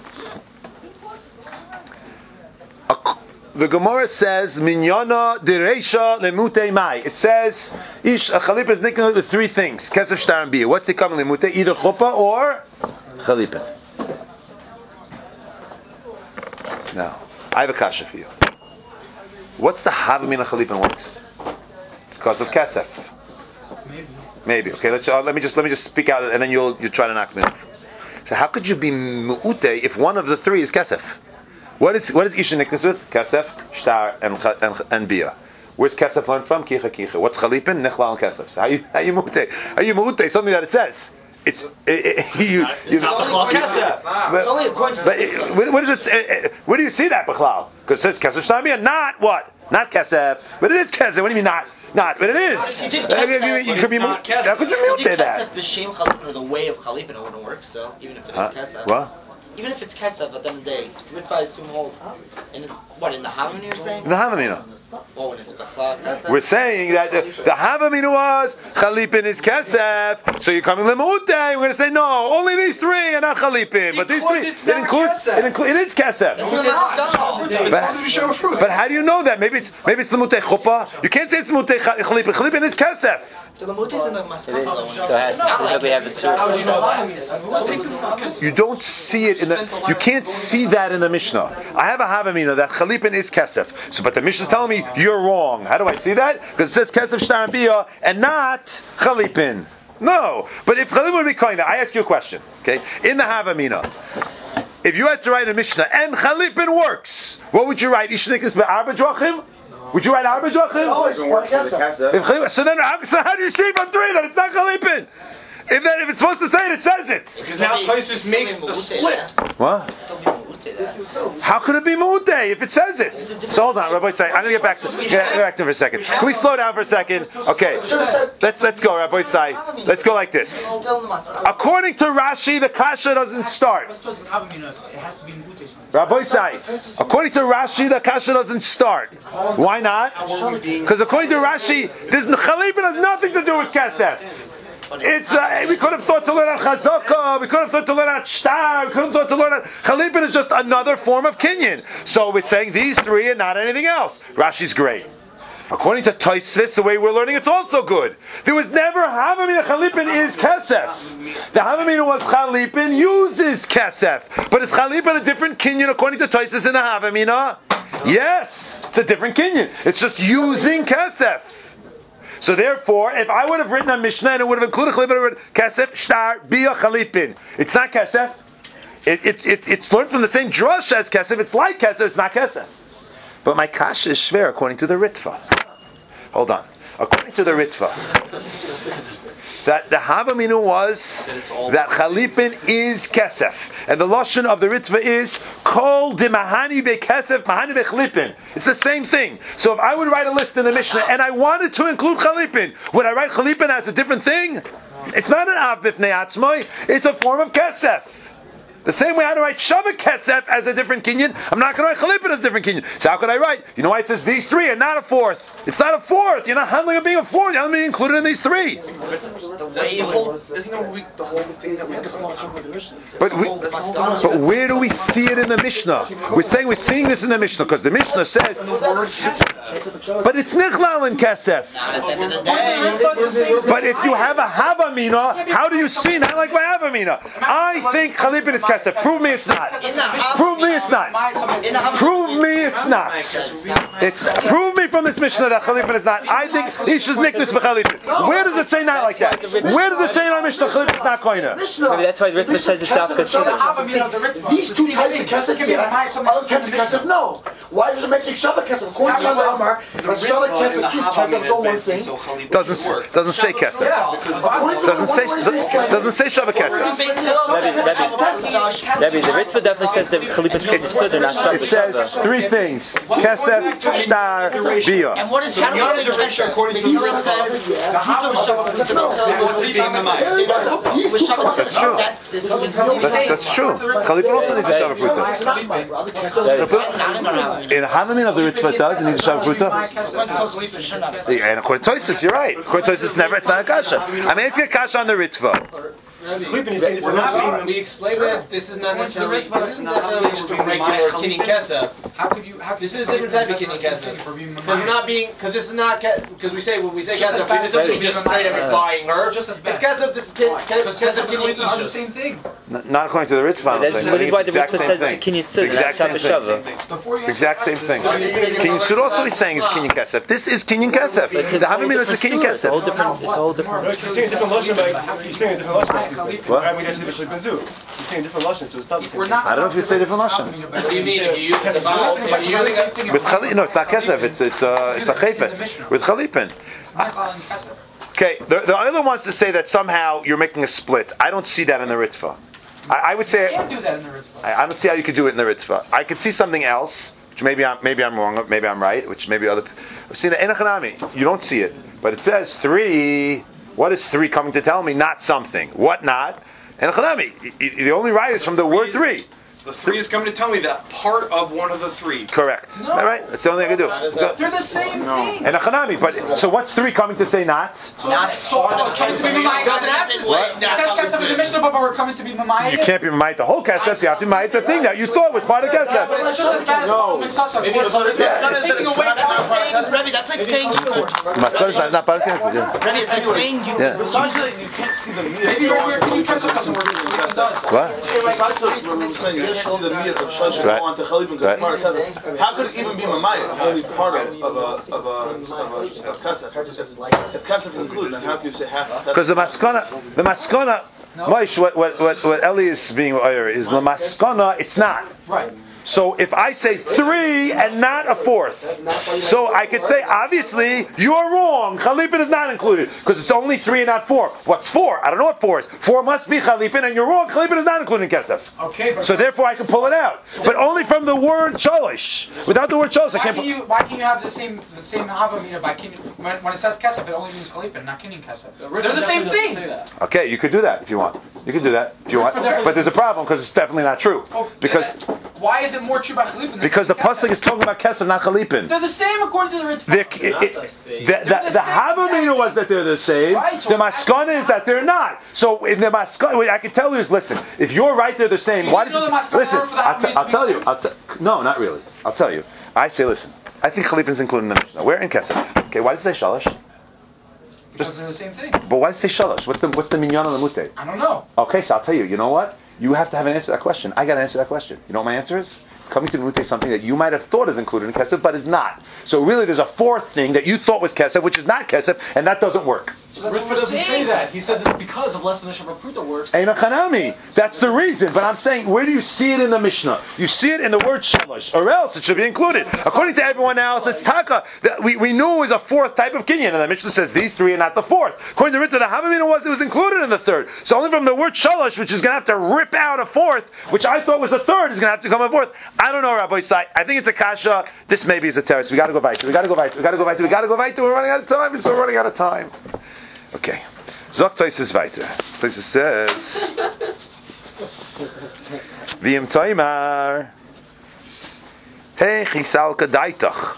The Gemara says, Minyana dereisha lemute mai. It says, Ish, a chalipa is nicknamed the three things. Kesef, shtar, and bia. What's it coming lemute? Either chuppah or chalipa. Now, I have a kasha for you. What's the havamina chalipa works? Because of kesef. Maybe. Maybe. Okay. Let's uh, let me just let me just speak out, and then you'll you try to knock me off. So how could you be mu'ute if one of the three is kesef? What is what is isha nickness with? Kesef, shtar, and and, and bia. Where's kesef learned from? Kicha kicha. What's chalipin? Nechlal and kesef. So how you how you mu'ute? How you mu'ute? Something that it says. It's it, it, you. It's not the kesef. But, It's only according to but the it, what, what does it say? Where do you see that, Bechlal? Because it says kesef shtar bia, not what? Not kesef. But it is kesef. What do you mean not? Not. But it is. You did Uh, you- kesef, you but could be it's not mu- How could you If you mu'ute did that? kesef b'shem chalipin, or the way of chalipin, it wouldn't work still, even if it is Huh? kesef. What? Even if it's kesef, at the end of the day, Ritva is soon hold. In the, what, in the Havamina you're saying? The havamina. Or when it's Bechlal kesef? We're saying that the, the havamina was chalipin is kesef, so you're coming lemute. We're going to say no, only these three are not chalipin, but these Because three it's it not includes kesef. it, inclu- it is kesef. It's in the Maskana. But, but how do you know that? Maybe it's maybe it's lemute chuppah. You can't say it's lemute chalipin. Chalipin is kesef. The Lamute is in the Maskana. though, when So it's- it has it's not to like have the kesef. How would you know that? Chalipin's not kesef. You don't see it in the. You can't see that in the Mishnah. I have a havamina that chalipin is kesef. So, but the Mishnah is telling me you're wrong. How do I see that? Because it says kesef shtar and bia and not chalipin. No, but if chalipin would be koina, I ask you a question. Okay, in the havamina, if you had to write a Mishnah and chalipin works, what would you write? Ishnikus be'arba drachim? Would you write arba drachim? Even working for the kesef. If chalipin- So then, how, so how do you see from three that it's not chalipin? If that, if it's supposed to say it, it says it. Because now Tosfos makes a split. What? It's still be Mute there. How could it be Mu'udeh if it says it? So hold on, Rabbi Sai. I'm gonna get back to get back to him for a second. Can we slow down for a second? Okay, let's let's go, Rabbi Sai. Let's go like this. Still in the Maskana. According to Rashi, the kasha doesn't start. What's Tosfos Havamina? It has to be Mute. Rabbi Sai. According to Rashi, the kasha doesn't start. Why not? Because according to Rashi, this chalipin has nothing to do with kesef. It's uh, we could have thought to learn on chazaka, we could have thought to learn on shtar, we could have thought to learn on chalipin is just another form of kinyan. So we're saying these three and not anything else. Rashi's great. According to Tosfos, the way we're learning, it's also good. There was never havamina chalipin is kesef. The havamina was chalipin uses kesef, but is chalipin a different kinyan according to Tosfos in the havamina? Yes, it's a different kinyan. It's just using kesef. So therefore, if I would have written a Mishnah and it would have included chalipin, I would have written kesef, shtar, bia, chalipin. It's not kesef. It, it, it, it's learned from the same drush as kesef. It's like kesef, it's not kesef. But my kasha is shver according to the Ritva. Hold on. According to the Ritva, that the havamina was that chalipin is kesef, and the lashon of the Ritva is kol demahani bekesef mahani bechalipin. It's the same thing. So if I would write a list in the Mishnah and I wanted to include chalipin, would I write chalipin as a different thing? It's not an av bifnei atzmai. It's a form of kesef. The same way I do write Shavak Kesef as a different kinyan, I'm not going to write Chalipin as a different kinyan. So how could I write? You know why it says these three and not a fourth? It's not a fourth. You're not handling it being a fourth. You're being included in these three. That's the whole, isn't that what we, the whole thing that we But, we, but where do we see it in the Mishnah? We're saying we're seeing this in the Mishnah because the Mishnah says the word kesef. But it's nichlal in kesef. Not at the end of the day. But if you have a havamina, how do you see? Not like my havamina. I think chalipin is kesef. Prove me it's not. In the Havamina- Prove me it's not. In the Havamina- Prove me it's not. It's not. It's prove me from this Mishnah that chalipin is not. I think Isha's nickness b'chalipin. Where does it say not like that? Where does it say in our Mishnah chalipin is not koina? Maybe that's why the Ritva says it's dafka shidduch. These two types of kesef, yeah. Other types of kesef, no. Why does it mention Shabbat kesef? According to Shabbat Amar, but Shabbat kesef is kesef, it's all one thing. Doesn't doesn't say kesef. Doesn't say doesn't say shabbat kesef. Rebbe, the Ritva definitely says that chalipin is considered not It says three things: kesef, shtar, bia. And what is how do we say kesef? Because it says Pruta was Shabbat Pruta. That's true. That's this was That's, that's true. Chalipin also needs a shabbat pruta. not in our In Havamina, the Ritva does. It needs a shabbat pruta. Havamina. And according to Tosis, you're right. According to Tosis, never. It's not a kasha. I'm asking a kasha on the Ritva. We're not, we explained that this is not necessarily this isn't necessarily just a regular kinning kesef. How could you? How could This is a different type of kinning kesef. Because not being because this is not because we say when we say kesef, this doesn't just straight up is buying her. Just as bad. It's kesef. This is kesef kinning are the ishus. same thing. N- Not according to the Ritva. I don't That's think. what is why the Exact Ritva same says thing. it's a kinyan siddur, Exact not same shabbat thing. shava. It's the exact same thing. Kinyan Sud also he's saying is Kinyan Kesef. This is Kinyan Kesef. The Havamina is a Kinyan It's a whole Kesef. different. It's a whole different. You're saying a different lashon, but you're saying a different lashon. What? Right, we just did the You're saying a different lashon, so it's not the same. We're not. I don't know if you'd say different lashon. What do you mean? If you use if you use With Chalipin, no, it's not Kesef. It's it's uh, it's a Chayfetz with Chalipin. Okay, the the other wants to say that somehow you're making a split. I don't see that in the Ritva. I, I would say You can't do that in the Ritva. I, I don't see how you could do it in the Ritva. I could see something else, which maybe I'm maybe I'm wrong, maybe I'm right, which maybe other. I've seen the Enochanami. You don't see it, but it says three. What is three coming to tell me? Not something. What not? Enochanami. The only right is from the word three. The three is coming to tell me that part of one of the three. Correct. No. All right. That's the only thing I can do. So, They're the same thing. Enochanami. But so what's three coming to say not? Not part of Kesef the Mamayit doesn't have to say. It says Kesef in the Mishnah, but we're coming to be Mamayit. You can't be Mamayit the whole Kesef. You have to be Mamayit the thing that you thought was part of But Kesef. it's just as bad as no. Mixasa. Maybe it's Taking away That's like saying, Rebbe, that's like saying you could. Maskon is not, not part of Kesef. Yeah. Rebbe, it's like saying you Yeah. could. You can't see the meat. Maybe right here, can you Kesef doesn't work? It does. What? You can't see the meat of Shaj Right. on to Chalipin. Right. How could it even be Mamayit? Only part of of a of a of a of Kesef. If Kesef is included, then how can you say half? of Kesef? Because the maskana, the maskana, Maish, what what what what Eli is being aware is the maskana. It's not. Right. So if I say three and not a fourth, so I could say obviously you are wrong. Chalipin is not included because it's only three and not four. What's four? I don't know what four is. Four must be Chalipin, and you're wrong. Chalipin is not included in Kesef. Okay, but So therefore I can pull it out, but only from the word Shalish. Without the word Shalish, I why can't. can Pull- you why can you have the same the same Havamina by kinyan when, when it says Kesef it only means Kalipin, not kinyan Kesef. They're the same thing. Okay, you could do that if you want. You can do that if you want, but there's a problem because it's definitely not true. Oh, Because why is it more true by Kalipin? than because the Kesef? pasuk is talking about Kesef, not Chalipin. They're the same according to the Ritva. They're- it- it- The, the, They're the the same Havamina was that they're the same. Right, so The Maskana is that they're not. So in the Maskana, what I can tell you is, listen, if you're right, they're the same. So Why you does know it, the Maskana listen? were for the I'll, t- Havamina I'll to tell make you. I'll t- no, not really. I'll tell you. I say, listen. I think Chalipin is included in the Mishnah. We're in Kesef. Okay, why does it say Shalosh? Because they're the same thing. But why does it say Shalosh? What's the what's the minyan on the mutay? I don't know. Okay, so I'll tell you. You know what? You have to have an answer to that question. I got to answer that question. You know what my answer is? It's coming to the mutay something that you might have thought is included in Kesef, but is not. So really, there's a fourth thing that you thought was Kesef, which is not Kesef, and that doesn't work. So Ritva doesn't say that. He says it's because of less than a Shabbat Pruta works. Ein Hanami. That's the reason. But I'm saying, where do you see it in the Mishnah? You see it in the word Shalosh, or else it should be included. According to everyone else, it's Taka. That we, we knew it was a fourth type of Kinyan, and the Mishnah says these three are not the fourth. According to Ritva, the Havamina was it was included in the third. So only from the word Shalosh, which is going to have to rip out a fourth, which I thought was a third, is going to have to come a fourth. I don't know, Rabbi Isai. I think it's a kasha. This maybe is a terrace. We got to go back. We got to go back. We got to go back. We got to go back. We're running out of time. So we're running out of time. Okay. Zok Toises weiter. Toises says, V'im Toimar, Hey Chisal Kadaitach.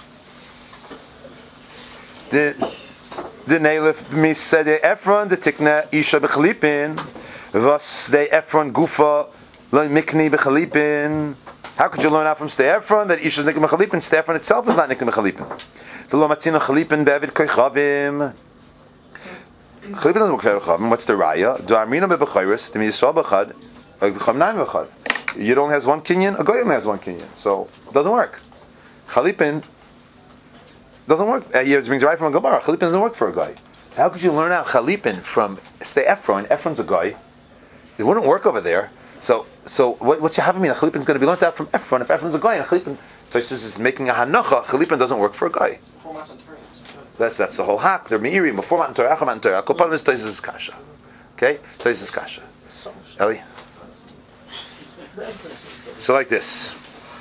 The the Neilef mis said the Ephron the Tikna Isha Bechalipin, was the Ephron Gufa Lo Mikni Bechalipin. How could you learn out from Stay Ephron that Isha's Nikkim Bechalipin? Stay Ephron itself is not Nikkim Bechalipin. V'lo matzina chalipin be'evid koichavim. Chalipin doesn't work for koichavim. What's the raya? Do amrina be'bechayris, d'mi yisrael b'chad, or b'cham na'im b'chad. Yid only has one kinyan, a goy only has one kinyan. So, it doesn't work. Chalipin doesn't work. Uh, it brings right from a Gemara. Chalipin doesn't work for a guy. How could you learn out Chalipin from, say, Ephron? Ephron's a guy. It wouldn't work over there. So, so what, what's you having me? Chalipin's going to be learned out from Ephron. If Ephron's a guy and Chalipin, Tosis is making a hanacha. Chalipin doesn't work for a guy. That's that's the whole hack. They're meirim before Matan Torah, after Matan Torah. Kopanim is Tosis is kasha. Okay, Tosis is kasha. Eli. So like this.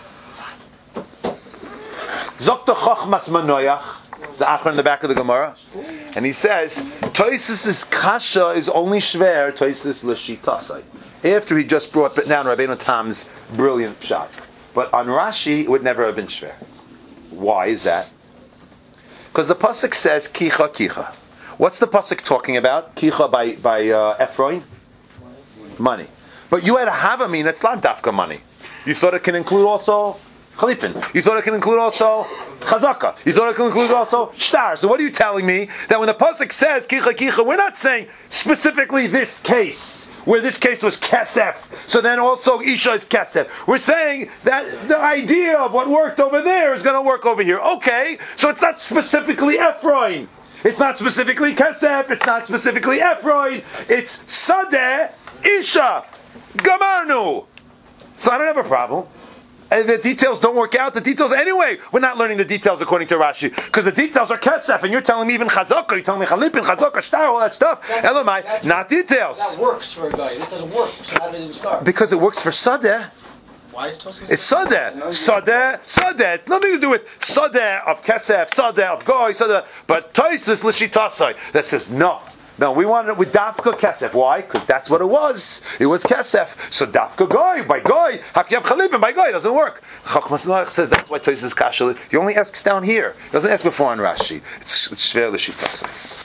Zokta Chochmas Manoyach. The Achron in the back of the Gemara, and he says Tosis' kasha is only shver Tosis l'shitasai. After he just brought down Rabbeinu Tam's brilliant shot, but on Rashi it would never have been shver. Why is that? Because the pasuk says kicha kicha. What's the pasuk talking about? Kicha by by uh, Ephron, money. But you had a havamina. It's not dafka money. You thought it can include also Chalipin. You thought it can include also Chazaka. You thought it can include also Shtar. So what are you telling me? That when the pasuk says Kicha Kicha, we're not saying specifically this case, where this case was Kesef. So then also Isha is Kesef. We're saying that the idea of what worked over there is going to work over here. Okay, so it's not specifically Ephron. It's not specifically Kesef. It's not specifically Ephron. It's Sadeh, Isha, Gamarnu. So I don't have a problem. And the details don't work out. The details, anyway, we're not learning the details according to Rashi. Because the details are Kesef, and you're telling me even Chazaka, you're telling me Chalipin, Chazaka, Shtar, all that stuff. Elamai, not details. That works for a guy. This doesn't work. So how did it start? Because it works for Sadeh. Why is Tosfos? It's Sadeh. Sadeh, Sadeh. It's nothing to do with Sadeh of Kesef, Sadeh of Goy, Sadeh. But Tosis L'Shitasai, that says no. No, we want it with Dafka Kesef. Why? Because that's what it was. It was Kesef. So Dafka Goy, by Goy, Hakiyav Chalipin, by Goy, it doesn't work. Chachmas Noach says that's why Tosis is Kasha. He only asks down here. He doesn't ask before on Rashi. It's Shver L'Shitasai.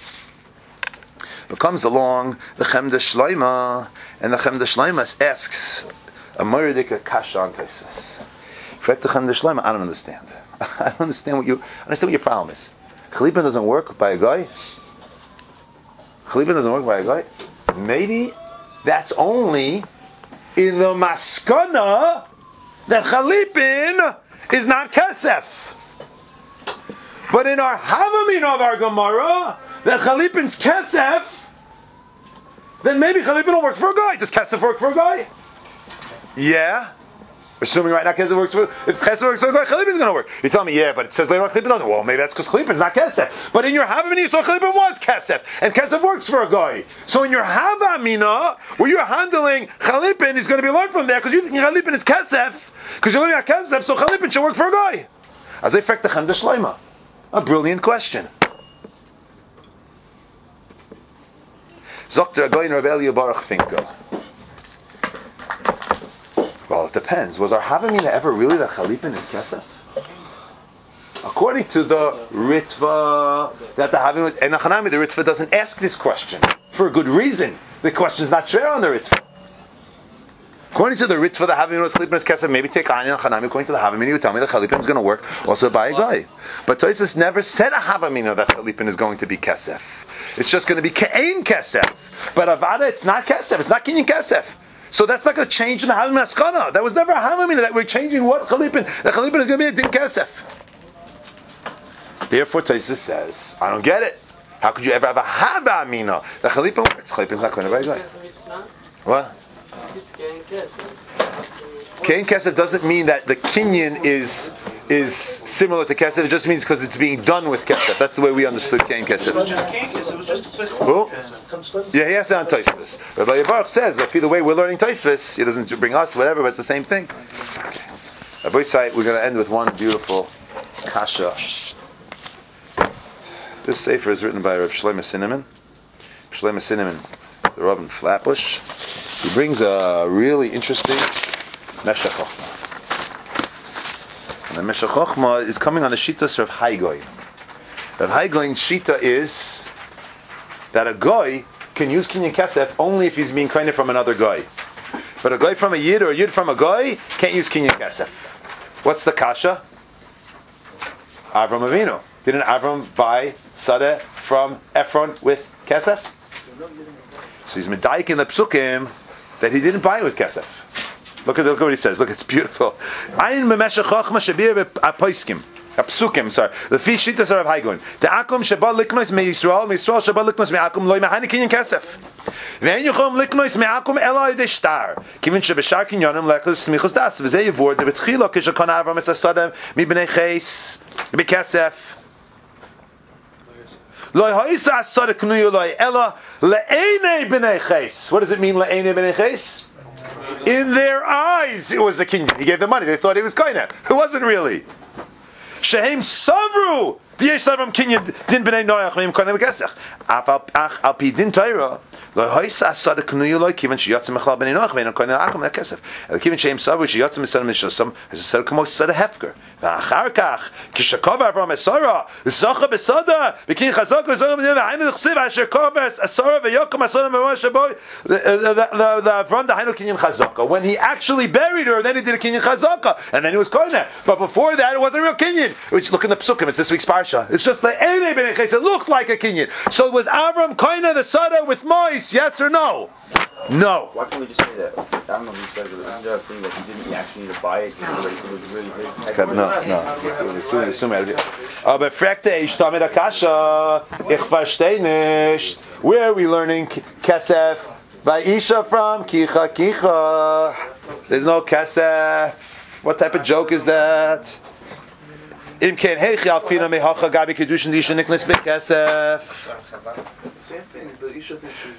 But comes along the Chemda Shloima, and the Chemda Shloima asks a Moridika Kasha on Tosis. Fret the Chemda Shloima, I don't understand. I don't understand what you I understand what your problem is. Chalipin doesn't work by a Goy. Chalipin doesn't work by a guy. Maybe that's only in the maskana that Chalipin is not Kesef. But in our Havamin of our Gemara, that Chalipin's Kesef, then maybe Chalipin will work for a guy. Does Kesef work for a guy? Yeah. Assuming right now Kesef works for, if Kesef works for a guy, Chalipin is going to work. You tell me, yeah, but it says later on Chalipin doesn't. Well, maybe that's because Chalipin is not Kesef. But in your Havamina, you thought Chalipin was Kesef. And Kesef works for a guy. So in your Havamina, where you're handling Chalipin, is going to be learned from there because you think Chalipin is Kesef. Because you're learning at Kesef, so Chalipin should work for a guy. As I fact the Chemda Shloima. A brilliant question. Zokter Agoyin Rebellion Baruch Finkel. Well, it depends. Was our Havamina ever really that Chalipin is Kesef? According to the Ritva, that the Havamina, and Achanami, the Ritva doesn't ask this question for a good reason. The question is not share on the Ritva. According to the Ritva, the Havamina was Chalipin is Kesef. Maybe take Ani and Achanami. According to the Havamina, you tell me that Chalipin is going to work also by a guy. But Tosis never said a Havamina that Chalipin is going to be Kesef. It's just going to be Ke'ain Kesef. But Avada, it's not Kesef. It's not Kinyan Kesef. So that's not going to change in the Havamina Askana. That was never a Havamina that we're changing what Chalipin. The Chalipin is going to be a Din Kesef. Therefore, Tosis says, I don't get it. How could you ever have a Havamina? The Chalipin works. Chalipin is not going to be a guy. What? It's Kein Kesef. Kein Kesef doesn't mean that the Kinyan is is similar to Kesef. It just means because it's being done with Kesef. That's the way we understood Kein Kesef. It was just Kein Kesef. It was just a Who? Yeah, he has it on Tosfos. Rabbi Baruch says that the way we're learning Tosfos, he doesn't bring us whatever, but it's the same thing. Okay. Rabbi Site, we're going to end with one beautiful kasha. This sefer is written by Rabbi Shlomo Sineman. Shlomo Sineman, the Rabbi Flatbush. He brings a really interesting Meshech Chochmah. And the Meshech Chochmah is coming on the Shittas of Hai Goy. Rav Hai Goy's Shita is that a Goy can use Kinyan Kesef only if he's being kind of from another Goy. But a Goy from a Yid or a Yid from a Goy can't use Kinyan Kesef. What's the Kasha? Avram Avinu. Didn't Avram buy Sadeh from Ephron with Kesef? So he's medayik in the psukim that he didn't buy it with Kesef. Look at, look at what he says. Look, it's beautiful. Ayin memesha chachma shabir apoiskim. Psukim, sorry. The fi shitas are of Haigun. The akum shabal liknos me Yisrael, me Yisrael shabal liknos me akum loy mahani kinyan Kesef. Ve'en yuchom liknos me akum ela de shtar. Kivin shebeshar kinyanim lekos smichos das. V'zeh yivor de betchila kishakon Avram es asadem mi b'nei ches mi Kesef. What does it mean, le'enei b'nei ches? In their eyes, it was a kinyan. He gave them money. They thought he was koine. It wasn't really. Shehem savru diyesh lavram kinyan din b'nei noach meim koine l'kesach. Ach al pi din Torah lo hoisa asad knuyu lo kivan sheyatzim mechlal b'nei noach meim koine l'acham l'kesach. El kivan shehem savru sheyatzim misad mishosam as a sad kamo sad hefker. ואחר כך, כשקוב אברהם אסורה, זוכה בסודה, וכי חזק וזוכה בניה, והיינו נכסיב, אשר קובס אסורה ויוקם אסורה ממש שבו, לאברהם דהיינו קניין חזקה. When he actually buried her, then he did a kinyan chazaka, and then he was koine. But before that, it wasn't a real kinyan. Which, look in the psukim, it's this week's parsha. It's just like, it looked like a kinyan. So was Avram koine the sada with mois, yes or no? No. Why can't we just say that? I don't know who says it, but isn't there a thing that he didn't actually need to buy it because it was really his? No, no. Aber fragte ich damit akasha, ich verstehe nicht. Where are we learning kesef? By Isha from kicha kicha. There's no kesef. What type of joke is that? Im ken heichi alfina mehacha gabi kedushin di isha niknes bekesef. Same thing. The Isha thing should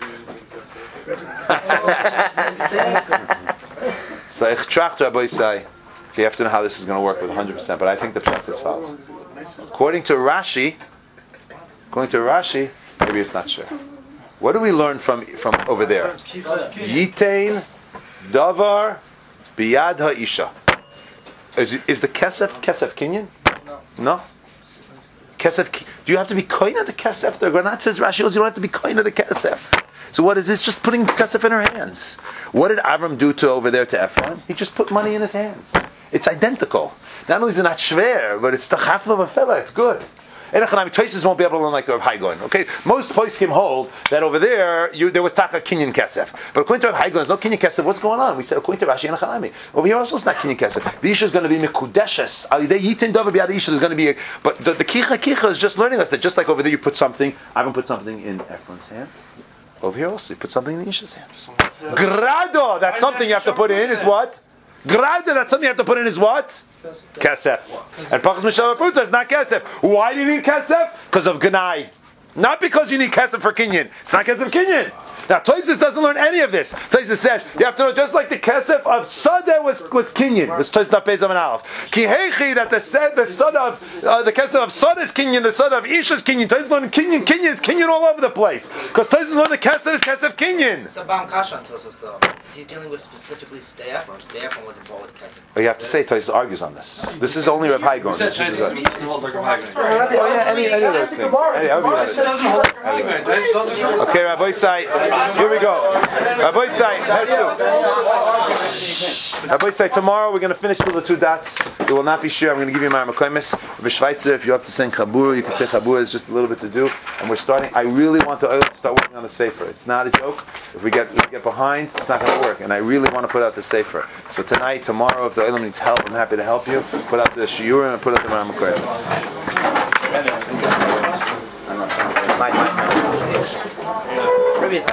So ich trachte Rabbi say. You have to know how this is going to work with one hundred percent, but I think the process follows. According to Rashi, according to Rashi, maybe it's not sure. What do we learn from from over there? Yitain davar biyad ha'isha. Is, is the kesef kesef kinyan? No. No. Kesef. Do you have to be koine of the kesef? The Granat says Rashi goes, you don't have to be koine of the kesef. So what is this? Just putting kesef in her hands. What did Avram do to over there to Ephron? He just put money in his hands. It's identical. Not only is it not shver, but it's the chafla of a fella. It's good. Enochanami Tosis won't be able to learn like the Rav Haigon. Okay, most poskim hold that over there you, there was taka kinyan kesef, but according to Rav Haigon, there's no kinyan kesef. What's going on? We said according to Rashi Enochanami. Over here also it's not kinyan kesef. The issue is going to be mikudeshes. Alidei yitin davar b'yad issue. There's going to be, a, but the, the kicha kicha is just learning us that just like over there you put something. I haven't put something in Ephron's hand. Over here also you put something in Isha's hands. Grado. That's something you have to put in. Is what? Grada, that's something you have to put in is what? Kesef. And Pachas Mishava Pruta is not Kesef. Why do you need Kesef? Because of Ganai. Not because you need Kesef for Kinyan. It's not Kesef Kinyan. Now, Tosis doesn't learn any of this. Tosis says, you have to know, just like the Kesef of Sadeh was, was Kinyan. Was Tosis not Bezam and Aleph. Kihechi, that the the Sadeh of, uh, the Kesef of Sadeh is Kinyan, the Sadeh of Isha is Kinyan. Tosis learned Kinyan, Kinyan, it's Kinyan all over the place. Because Tosis learned the Kesef is Kesef Kinyan. It's a Bam Kasha on Tosis, though. He's dealing with specifically Stay Ephron. Stay Ephron wasn't bought with Kesef. Oh, you have to say Tosis argues on this. This is only Rav Haigon. Who said Tosis doesn't hold like Rav Haigon? Oh, yeah, any, any of those things. Any, any, doesn't hold like Rav Haigon. Okay, Rabbi Sai, here we go. Rabbi Sai, Rabbi Sai, tomorrow we're going to finish with the two dots. You will not be sure. I'm going to give you my Makoimis. Rabbi Schweitzer, if you have to sing Chabura, you can say Chabura. It's just a little bit to do. And we're starting. I really want to start working on the Sefer. It's not a joke. If we get if we get behind, it's not going to work. And I really want to put out the Sefer. So tonight, tomorrow, if the Olam needs help, I'm happy to help you. Put out the Shiurim and put out the Makoimis.